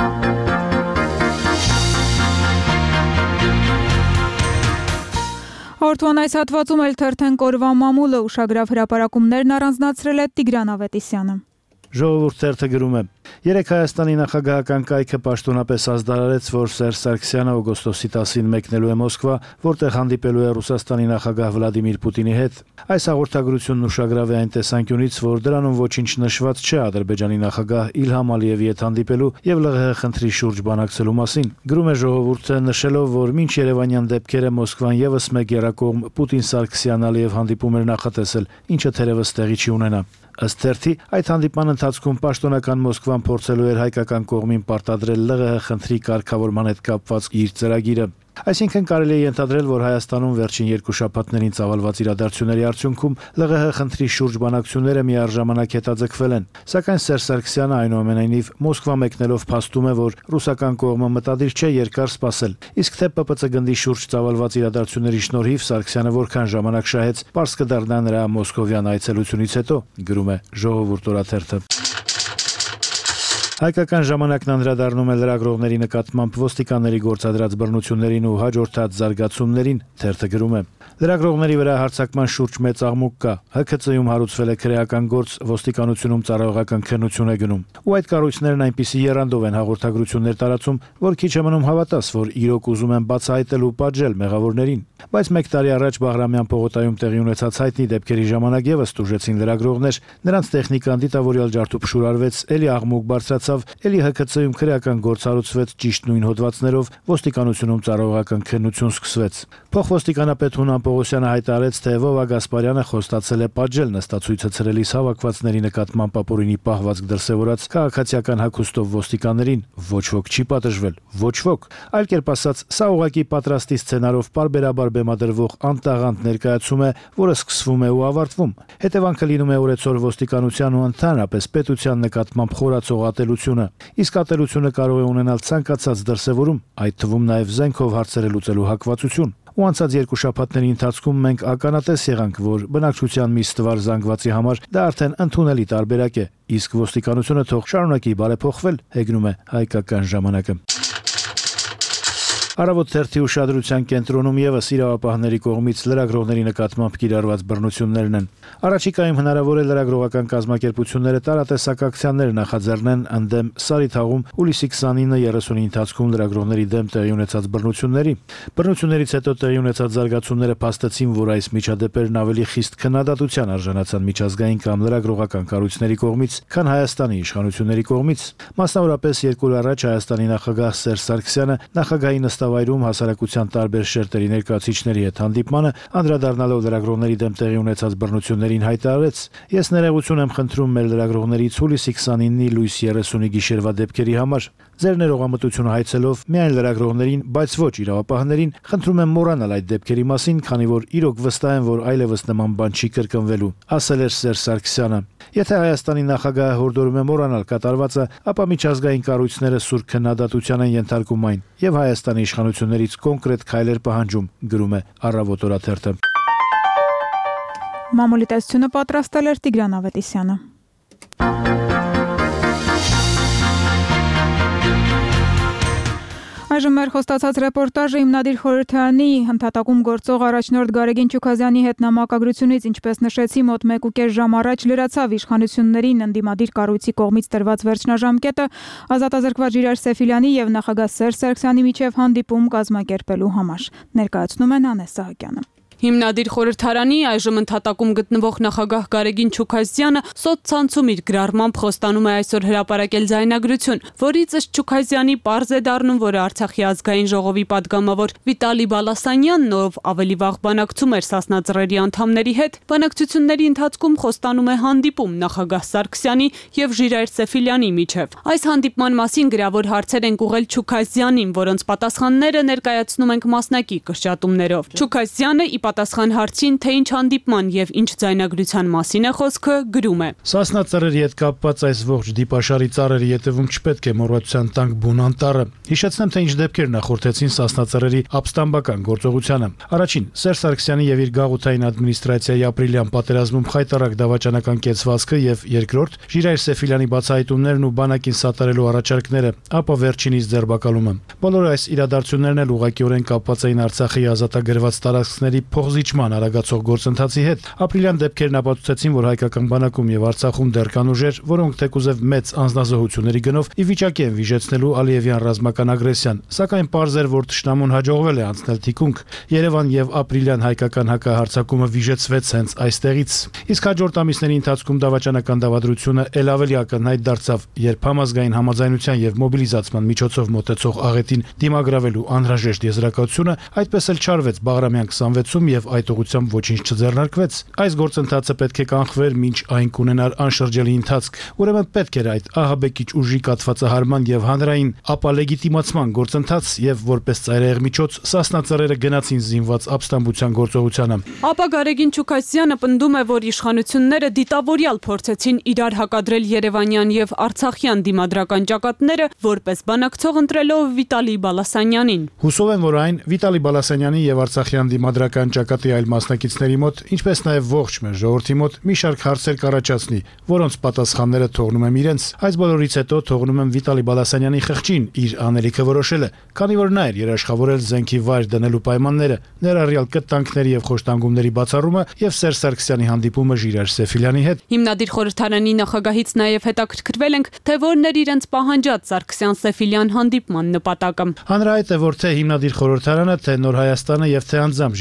Օրդուան այս հատվածում էլ թերթեն կորվա մամուլը ուշագրավ հրապարակումներն առանձնացրել է Տիգրան Ավետիսյանը։ Ժողովուրդ թերթը գրում է. Երեք Հայաստանի նախագահական կայքը պաշտոնապես ազդարարեց, որ Սերժ Սարգսյանը օգոստոսի 10-ին մեկնելու է Մոսկվա, որտեղ հանդիպելու է Ռուսաստանի նախագահ Վլադիմիր Պուտինի հետ։ Այս հաղորդագրությունն ուշագրավ է այն տեսանկյունից, որ դրանում ոչինչ նշված չէ Ադրբեջանի նախագահ Իլհամ Ալիևի հետ հանդիպելու եւ ԼՂՀ խնդրի շուրջ բանակցելու մասին։ Գրում է ժողովուրդը, նշելով, որ մինչ Երևանյան դեպքերը Մոսկվան եւս մեկ երակողմ Պուտին-Սարգսյան-Ալիև հանդիպում էր նախատեսել, ինչը թերևս տեղի չի ունենա։ Ըստ թերթի, այդ հանդիպման ընթացքում պաշտոնական Մոսկվան փորձելու էր հայկական կողմին պարտադրել ԼՂՀ խնդրի կարգավորման հետ կապված իր ծրագիրը։ Այսինքն կարելի է ենթադրել, որ Հայաստանում վերջին 2 շաբաթներին ծավալված իրադարձությունների արդյունքում ԼՂՀ խնդրի շուրջ բանակցությունները միառժամանակ հետաձգվել են։ Սակայն Սերժ Սարգսյանը այնուամենայնիվ Մոսկվա մեկնելով փաստում է, որ ռուսական կողմը մտադիր չէ երկար սպասել։ Իսկ թե ՊՊՑ գնդի շուրջ ծավալված իրադարձությունների շնորհիվ Սարգսյանը որքան ժամանակ շահեց, պարզ կդառնա նրա մոսկովյան այցելությունից հետո, գրում է Ժողովուրդ օրաթերթը։ Հայկական ժամանակն անդրադառնում է լրագրողների նկատմամբ ոստիկանների գործադրած բռնություններին ու հաջորդած զարգացումներին, թերթը գրում է. Լրագրողների վրա հարձակման շուրջ մեծ աղմուկ կա։ ՀՔՑ-ում հարուցվել է քրեական գործ, ոստիկանությունում ծառայողական քննություն է գնում։ Ու այդ կառույցներն այնպիսի եռանդով են հաղորդագրություններ տարածում, որ քիչ է մնում հավատաս, որ իրոք ուզում են բացահայտել ու պատժել մեղավորներին։ Բայց 1 տարի առաջ Բաղրամյան պողոտայում տեղի ունեցած հայտնի դեպքերի ժամանակ եւս տուժեցին լրագրողներ, նրանց տեխնիկան դիտավորյալ ջարդուփշուր արվեց, ելի աղմուկ բարձրացավ ստացավ, ԼՀԿՑ-ում քրեական գործ հարուցվեց ճիշտ նույն հոդվածներով, ոստիկանությունում ծառայողական քննություն սկսվեց։ Փոխոստիկանապետ Հունան Պողոսյանը հայտարարեց, թե Վովա Գասպարյանը խոստացել է պատժել նստացույցը ցրելիս հավաքվածների նկատմամբ ապօրինի պահվածք դրսևորած քաղաքացիական հագուստով ոստիկաններին։ Ոչ ոք չի պատժվել, ոչ ոք։ Այլ կերպ ասած, սա ուղղակի պատրաստի սցենարով պարբերաբար բեմադրվող անտաղանդ ներկայացում է, որը սկսվում է ու ավարտվում։ Հետևանքը լինում է օրեցօր ոստիկանության ու ընդհանրապես պետության նկատմամբ խորացող ատելությունը։ Իսկ ատելությունը կարող է ունենալ ցանկացած դրսևորում, այդ թվում նաև զենքով հարցերը լուծելու հակվածություն։ Ու անցած 2 շաբաթների ընթացքում մենք ականատես եղանք, որ բնակչության մի ստվար զանգվածի համար դա արդեն ընդունելի տարբերակ է, իսկ ոստիկանությունը թող շարունակի բարեփոխվել, հեգնում է Հայկական ժամանակը։ Առավոտ թերթի ուշադրության կենտրոնում եւս իրավապահների կողմից լրագրողների նկատմամբ կիրառված բռնություններն են։ Առաջիկայում հնարավոր է լրագրողական կազմակերպությունները տարատեսակ ակցիաներ նախաձեռնեն ընդդեմ Սարիթաղում հուլիսի 29-30-ի ընթացքում լրագրողների դեմ տեղի ունեցած բռնությունների։ Բռնություններից հետո տեղի ունեցած զարգացումները փաստեցին, որ այս միջադեպերն ավելի խիստ քննադատության արժանացան միջազգային կամ լրագրողական կառույցների կողմից, քան Հայաստանի իշխանությունների կողմից։ Մասնավորապես 2 օր առաջ Հայաստանի նախագահ Սերժ Սարգսյանը նախագահի նստավայրում հասարակության տարբեր շերտերի ներկայացուցիչների հետ հանդիպմանը անդրադառնալով լրագրողների դեմ տեղի ունեցած բռնություններին հայտարարեց. «Ես ներողություն եմ խնդրում մեր լրագրողներից հուլիսի 29-ի լույս 30-ի գիշերվա դեպքերի համար։ Ձեր ներողամտությունը հայցելով միայն լրագրողներին, բայց ոչ իրավապահներին, խնդրում եմ մոռանալ այդ դեպքերի մասին, քանի որ իրոք վստահ եմ, որ այլևս նման բան չի կրկնվելու», ասել էր Սերժ Սարգսյանը։ Եթե Հայաստանի նախագահը հորդորում է մոռանալ կատարվածը, ապա միջազգային կառույցները սուր քննադատության են ենթարկում այն եւ Հայաստանի իշխանություններից կոնկրետ քայլեր պահանջում, գրում է Առավոտ օրաթերթը։ Մամուլի տեսությունը պատրաստել էր Տիգրան Ավետիսյանը։ Այժմ մեր խոստացած ռեպորտաժը հիմնադիր խորհրդարանի ընդհատակում գործող առաջնորդ Գարեգին Չուքազյանի հետ նամակագրությունից, ինչպես նշեցի, մոտ 1.5 ժամ առաջ լրացավ իշխանություններին ընդդիմադիր կառույցի կողմից տրված վերջնաժամկետը ազատազրկված Ժիրայր Սեֆիլյանի եւ նախագահ Սերժ Սարգսյանի միջև հանդիպում կազմակերպելու համար։ Ներկայացնում են Անես Սահակյանը։ Հիմնադիր խորհրդարանի այժմ ընդհատակում գտնվող նախագահ Գարեգին Չուքազյանը սոցցանցում իր գրառմամբ խոստանում է այսօր հրապարակել ձայնագրություն, որից ըստ Չուքազյանի պարզ է դառնում, որ Արցախի ազգային ժողովի падգամավոր Վիտալի Բալասանյանն, ով ավելի վաղ բանակցում էր Սասնա ծռերի անդամների հետ, բանակցությունների ընթացքում խոստանում է հանդիպում նախագահ Սարգսյանի եւ Ժիրայր Սեֆիլյանի միջև։ Այս հանդիպման մասին գրավոր հարցեր են ուղղել Չուքազյանին, որոնց պատասխանները ներկայացնում ենք մասնակի կրճատումներով։ Չուքազյանը պատասխան հարցին, թե ինչ հանդիպման եւ ինչ ձայնագրության մասին է խոսքը, գրում է. Սասնա ծռերի հետ կապված այս ողջ դիպաշարի ծառերի ետևում չպետք է մոռացության տանք բուն անտառը։ Հիշեցնեմ, թե ինչ դեպքեր նախորդեցին Սասնա ծռերի ապստամբական գործողությանը։ Առաջին, Սերժ Սարգսյանի եւ իր գաղութային ադմինիստրացիայի ապրիլյան պատերազմում խայտարակ դավաճանական կեցվածքը եւ երկրորդ, Ժիրայր Սեֆիլյանի բացահայտումներն ու բանակին սատարելու առաջարկները, ապա վերջինիս ձերբակալումը։ Բոլոր այս իրադարձություններն էլ ուղղակիորեն կապված էին Արցախի ազատագրված տարածքների փոխզիջման արագացող գործընթացի հետ։ Ապրիլյան դեպքերն ապացուցեցին, որ հայկական բանակում եւ Արցախում դեռ կան ուժեր, որոնք թեկուզև մեծ անձնազոհությունների գնով ի վիճակի են վիժեցնելու Ալիևյան ռազմական ագրեսիան, սակայն պարզ էր, որ թշնամուն հաջողվել է անցնել թիկունք։ Երևան եւ ապրիլյան հայկական հակահարձակումը վիժեցվեց հենց այստեղից։ Իսկ հաջորդ ամիսների ընթացքում դավաճանական դավադրությունը ել ավելի ակնհայտ դարձավ, երբ համազգային համաձայնության եւ մոբիլիզացման միջոցով մոտեցող աղետին դիմագրավելու անհրաժեշտ եզրակացությունը այդպես էլ չարվեց Բաղրամյան 26-ում եւ այդ ուղղությամբ ոչինչ չձեռնարկվեց։ Այս գործընթացը պետք է կանխվեր, մինչ այն կունենար անշրջելի ընթացք։ Ուրեմն պետք էր այդ ահաբեկիչ ուժի կաթվածահարման եւ հանրային ապա լեգիտիմացման գործընթաց եւ որպես ծայրահեղ միջոց Սասնա ծռերը գնացին զինված ապստամբության գործողությանը։ Ապա Գարեգին Չուքազյանը պնդում է, որ իշխանությունները դիտավորյալ փորձեցին իրար հակադրել Երևանյան եւ Արցախյան դիմադրական ճակատները, որպես բանակցող ընտրելով Վիտալի Բալասանյանին։ Հուսով եմ, որ այն Վիտալի Բալասանյանի եւ Արցախյան դիմադրական ճակատի այլ մասնակիցների մոտ, ինչպես նաև ողջ մեր ժողովրդի մոտ մի շարք հարցեր կառաջացնի, որոնց պատասխանները թողնում եմ իրենց։ Այս բոլորից հետո թողնում եմ Վիտալի Բալասանյանի խղճին իր անելիքը որոշելը, քանի որ նա էր երաշխավորել զենքի վայր դնելու պայմանները, ներառյալ կտանքների եւ խոշտանգումների բացառումը եւ Սերժ Սարգսյանի հանդիպումը Ժիրայր Սեֆիլյանի հետ։ Հիմնադիր խորհրդարանի նախագահից նաև հետաքրքրվել ենք, թե որն էր իրենց պահանջած Սարգսյան-Սեֆիլյան հանդիպման նպատակը։ Հանրահայտ է, որ թե հիմնադիր խորհրդարանը, թե Նոր Հայաստանը եւ թե անձամբ Ժիրայր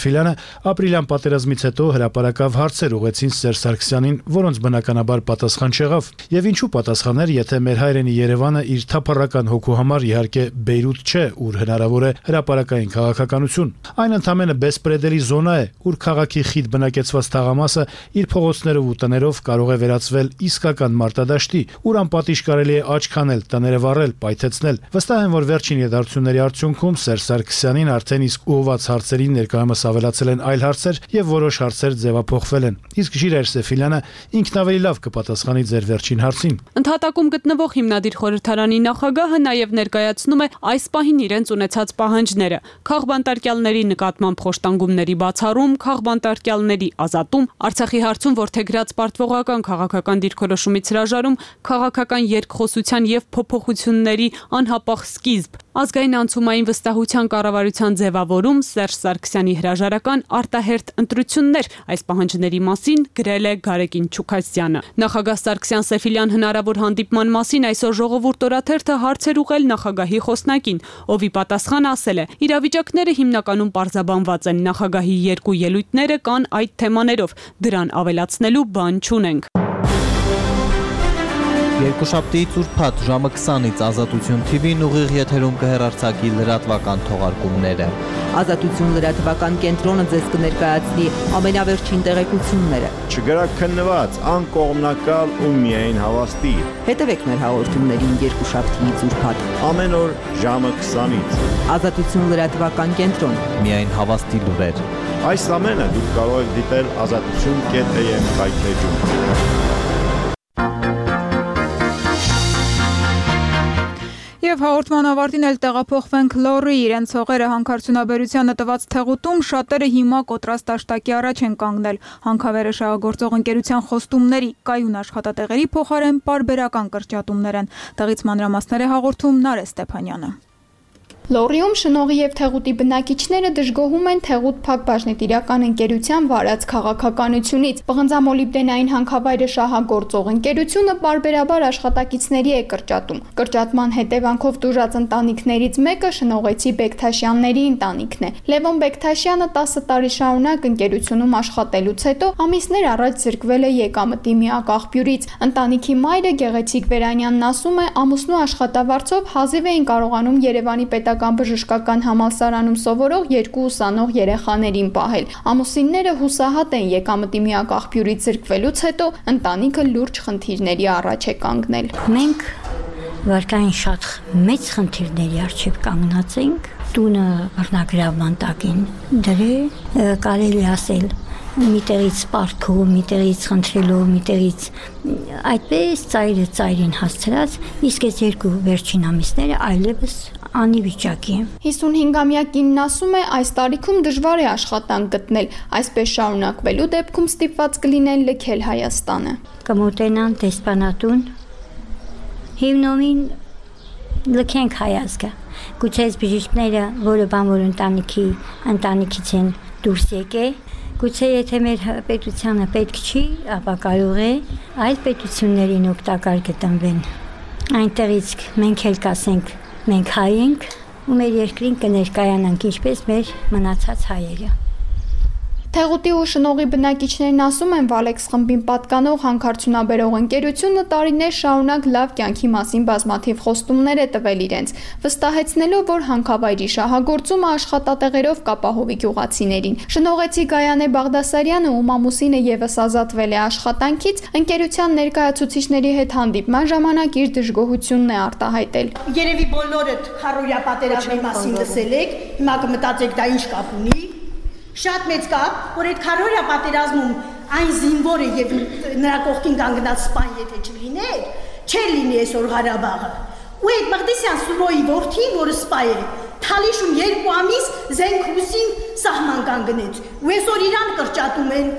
Սեֆիլյանը, ապրիլյան պատերազմից հետո հրապարակավ հարցեր ուղեցին Սերժ Սարգսյանին, որոնց բնականաբար պատասխան չեղավ։ Եվ ինչու պատասխաներ, եթե մեր հայրենի Երևանը իր թափառական հոգու համար իհարկե Բեյրութ չէ, ուր հնարավոր է հրապարակային քաղաքականություն։ Այն ընդամենը բեսպրեդելի զոնա է, ուր քաղաքի խիտ բնակեցված թաղամասը իր փողոցներով ու տներով կարող է վերածվել իսկական մարտադաշտի, ուր անպատիժ կարելի է աչք անել, տները վառել, պայթեցնել։ Վստահ եմ, որ վերջին իրադարձությունների արդյունքում Սերժ Սարգսյանին արդեն իսկ ուղղված հարցերին ներկայումս ավելացել են այլ հարցեր եւ որոշ հարցեր ձևափոխվել են։ Իսկ Ժիրայր Սեֆիլյանը ինքն ավելի լավ կպատասխանի ձեր վերջին հարցին։ Ընդհատակում գտնվող հիմնադիր խորհրդարանի նախագահը նաև ներկայացնում է այս պահին իրենց ունեցած պահանջները՝ քաղբանտարկյալների նկատմամբ խոշտանգումների բացառում, քաղբանտարկյալների ազատում, Արցախի հարցում որդեգրած պարտվողական քաղաքական դիրքորոշումից հրաժարում, քաղաքական երկխոսության եւ փոփոխությունների անհապաղ սկիզբ, ազգային անցումային վստահության կառավարության ձևավորում, Սերժ Սարգսյանի հրաժարական արտահերթ ընտրություններ։ Այս պահանջների մասին գրել է Գարեգին Չուքասյանը։ Նախագահ Սարգսյան-Սեֆիլյան հնարավոր հանդիպման մասին այսօր Ժողովուրդ օրաթերթը հարցեր ուղղել նախագահի խոսնակին, ով ի պատասխան ասել է. իրավիճակները հիմնականում պարզաբանված են, նախագահի երկու ելույթները կան այդ թեմաներով, դրան ավելացնելու բան չունենք։ Երկուշաբթիից ուրբաթ ժամը 20-ից Ազատություն TV-ն ուղիղ եթերում կհեռարձակի լրատվական թողարկումները։ Ազատություն լրատվական կենտրոնը ձեզ կներկայացնի ամենավերջին տեղեկությունները։ Չգրակ քննված, անկողմնակալ ու միայն հավաստի։ Հետևեք մեր հաղորդումներին երկուշաբթիից ուրբաթ ամեն օր ժամը 20-ից։ Ազատություն լրատվական կենտրոն։ Միայն հավաստի լուրեր։ Այս ամենը դուք կարող եք դիտել azatutun.am կայքեջում։ Եվ հաղորդման ավարտին էլ տեղափոխվենք Լոռի, իրենց հողերը հանքարդյունաբերությանը տված թեղուտում շատերը հիմա կոտրաստաշտակի առաջ են կանգնել։ Հանքավերը շահագործող ընկերության խոստումների կայուն աշխատատեղերի փոխարեն պարբերական կրճատումներ են։ Տեղից մանրամասներ է հաղորդում Նարէ Ստեփանյանը։ Լոռիում շնողի եւ թեղուտի բնակիչները դժգոհում են թեղուտ փակ բաժնետիրական ընկերության վարած քաղաքականությունից։ Պղնձամոլիբդենային հանքավայրը շահագործող ընկերությունը բարբերաբար աշխատակիցների է կրճատում։ Կրճատման հետևանքով տուժած ընտանիքներից մեկը շնողեցի Բեկթաշյանների ընտանիքն է։ Լևոն Բեկթաշյանը 10 տարի շարունակ ընկերությունում աշխատելուց հետո ամիսներ առաջ զրկվել է եկամտի միակ աղբյուրից։ Ընտանիքի մայրը Գեղեցիկ Վերանյանն ասում է, ամուսնու աշխատավարձով հազիվ էին կարողանում Երևանի պետական բժշկական համալսարանում սովորող 2 ուսանող երեխաներին պահել։ Ամուսինները հուսահատ են եկամտի միակ աղբյուրից զրկվելուց հետո ընտանիքը լուրջ խնդիրների առաջ է կանգնել։ Մենք վարկային շատ մեծ խնդիրների առջև կանգնած ենք։ Տունը բռնագրավման տակին դրել, կարելի ասել միտեղից սպարքով, միտեղից խնդրելով, միտեղից այդպես ծայրը ծայրին հասցրած, իսկ այս երկու վերջին ամիսները այլևս անիվիճակի է։ 55-ամյա կինն ասում է, այս տարիքում դժվար է աշխատանք գտնել, այսպես շարունակվելու դեպքում ստիպված կլինեն լքել Հայաստանը։ Կմոտենան դեսպանատուն, հիմնովին լքենք հայազգը։ Գուցե այս բժիշկները, որը բանվոր ընտանիքից են դուրս եկել, գուցե եթե մեր պետությանը պետք չի, ապա կարող է այլ պետություններին օգտակար գտնվեն։ Այնտեղից մենք էլ կասենք, մենք հայ ենք ու մեր երկրին կներկայանանք ինչպես մեր մնացած հայերը։ Թեղուտի ու շնողի բնակիչներն ասում են, Վալեքս խմբին պատկանող հանքարդյունաբերող ընկերությունը տարիներ շարունակ լավ կյանքի մասին բազմաթիվ խոստումներ է տվել իրենց, վստահեցնելով, որ հանքավայրի շահագործումը աշխատատեղերով կապահովի գյուղացիներին։ Շնողեցի Գայանե Բաղդասարյանը, ում ամուսինը եւս ազատվել է աշխատանքից, ընկերության ներկայացուցիչների հետ հանդիպման ժամանակ իր դժգոհությունն է արտահայտել։ Երևի բոլորդ քարորյա պատերազմի մասին լսել եք, հիմա կմտածեք դա ինչ կապ ունի։ Շատ մեծ կապ, որ այդ քարորյա պատերազմում այն զինվորը եւ նրա կողքին կանգնած սպան եթե չլիներ, չէր լինի այսօր Ղարաբաղը։ Ու այդ Մղդիսյան Սուրոյի որդին, որը սպա է, Թալիշում 2 ամիս Զենքուսին սահման կանգնեց։ Ու այսօր իրան կրճատում են։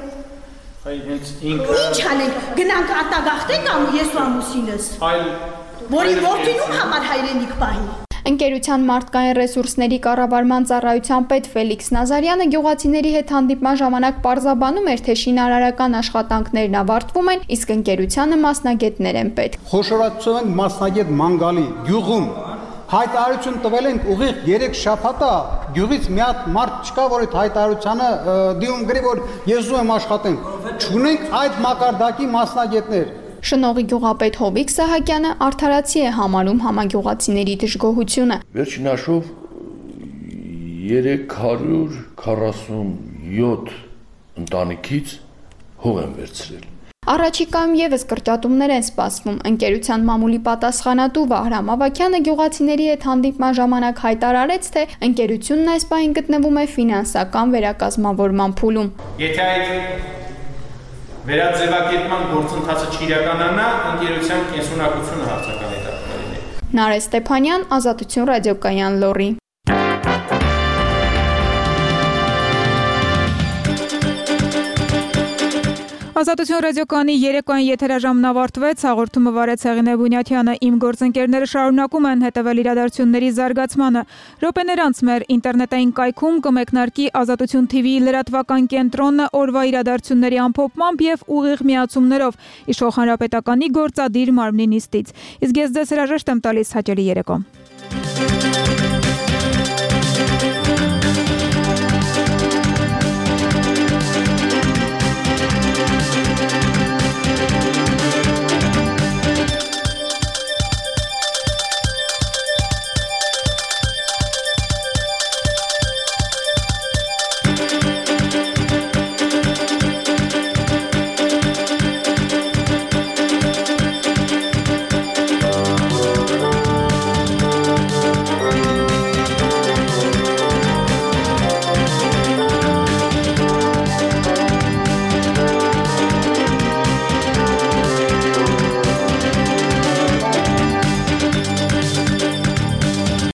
Ինչ անենք, գնանք արտագաղթենք ամ ես ու ամուսինս։ Որի որդին համար հայրենիք պահի։ Ընկերության մարդկային ռեսուրսների կառավարման ծառայության պետ Ֆելիքս Նազարյանը գյուղացիների հետ հանդիպման ժամանակ պարզաբանում էր, թե շինարարական աշխատանքներն ավարտվում են, իսկ ընկերությանը մասնագետներ են պետք։ Խոշորացնում ենք մասնագետ Մանգալի գյուղում հայտարարություն տվել ենք ուղիղ 3 շաբաթ է, գյուղից մի հատ մարդ չկա, որ այդ հայտարարությանը դիմում գրի, որ ես ուզում եմ աշխատենք։ Չունենք այդ մակարդակի մասնագետներ։ Շնողի գյուղապետ Հովիկ Սահակյանը արդարացի է համարում համագյուղացիների դժգոհությունը։ Վերջին հաշվով 347 ընտանիքից հող են վերցրել։ Առաջիկայում եւս կրճատումներ են սպասվում։ Ընկերության մամուլի պատասխանատու Վահրամ Ավագյանը գյուղացիների հետ հանդիպման ժամանակ հայտարարեց, թե ընկերությունն այս պահին գտնվում է ֆինանսական վերակազմավորման փուլում։ Եթե այդ վերաձևակերպման գործընթացը չիրականանա, ընկերության կենսունակությունը հարցականի տակ կլինի։ Նարէ Ստեփանյան, Ազատություն ռադիոկայան Լոռի։ Ազատություն ռադիոկայանի երեկոյան եթերաժամն ավարտվեց, հաղորդումը վարեց Հեղինե Բունյաթյանը, իմ գործընկերները շարունակում են հետևել իրադարձությունների զարգացմանը։ Րոպեներ անց մեր ինտերնետային կայքում կմեկնարկի Ազատություն TV լրատվական կենտրոնը օրվա իրադարձությունների ամփոփմամբ եւ ուղիղ միացումներով իշխող հանրապետականի գործադիր մարմնի նիստից։ Իսկ ես ձեզ հրաժեշտ եմ տալիս հաճելի երեկո։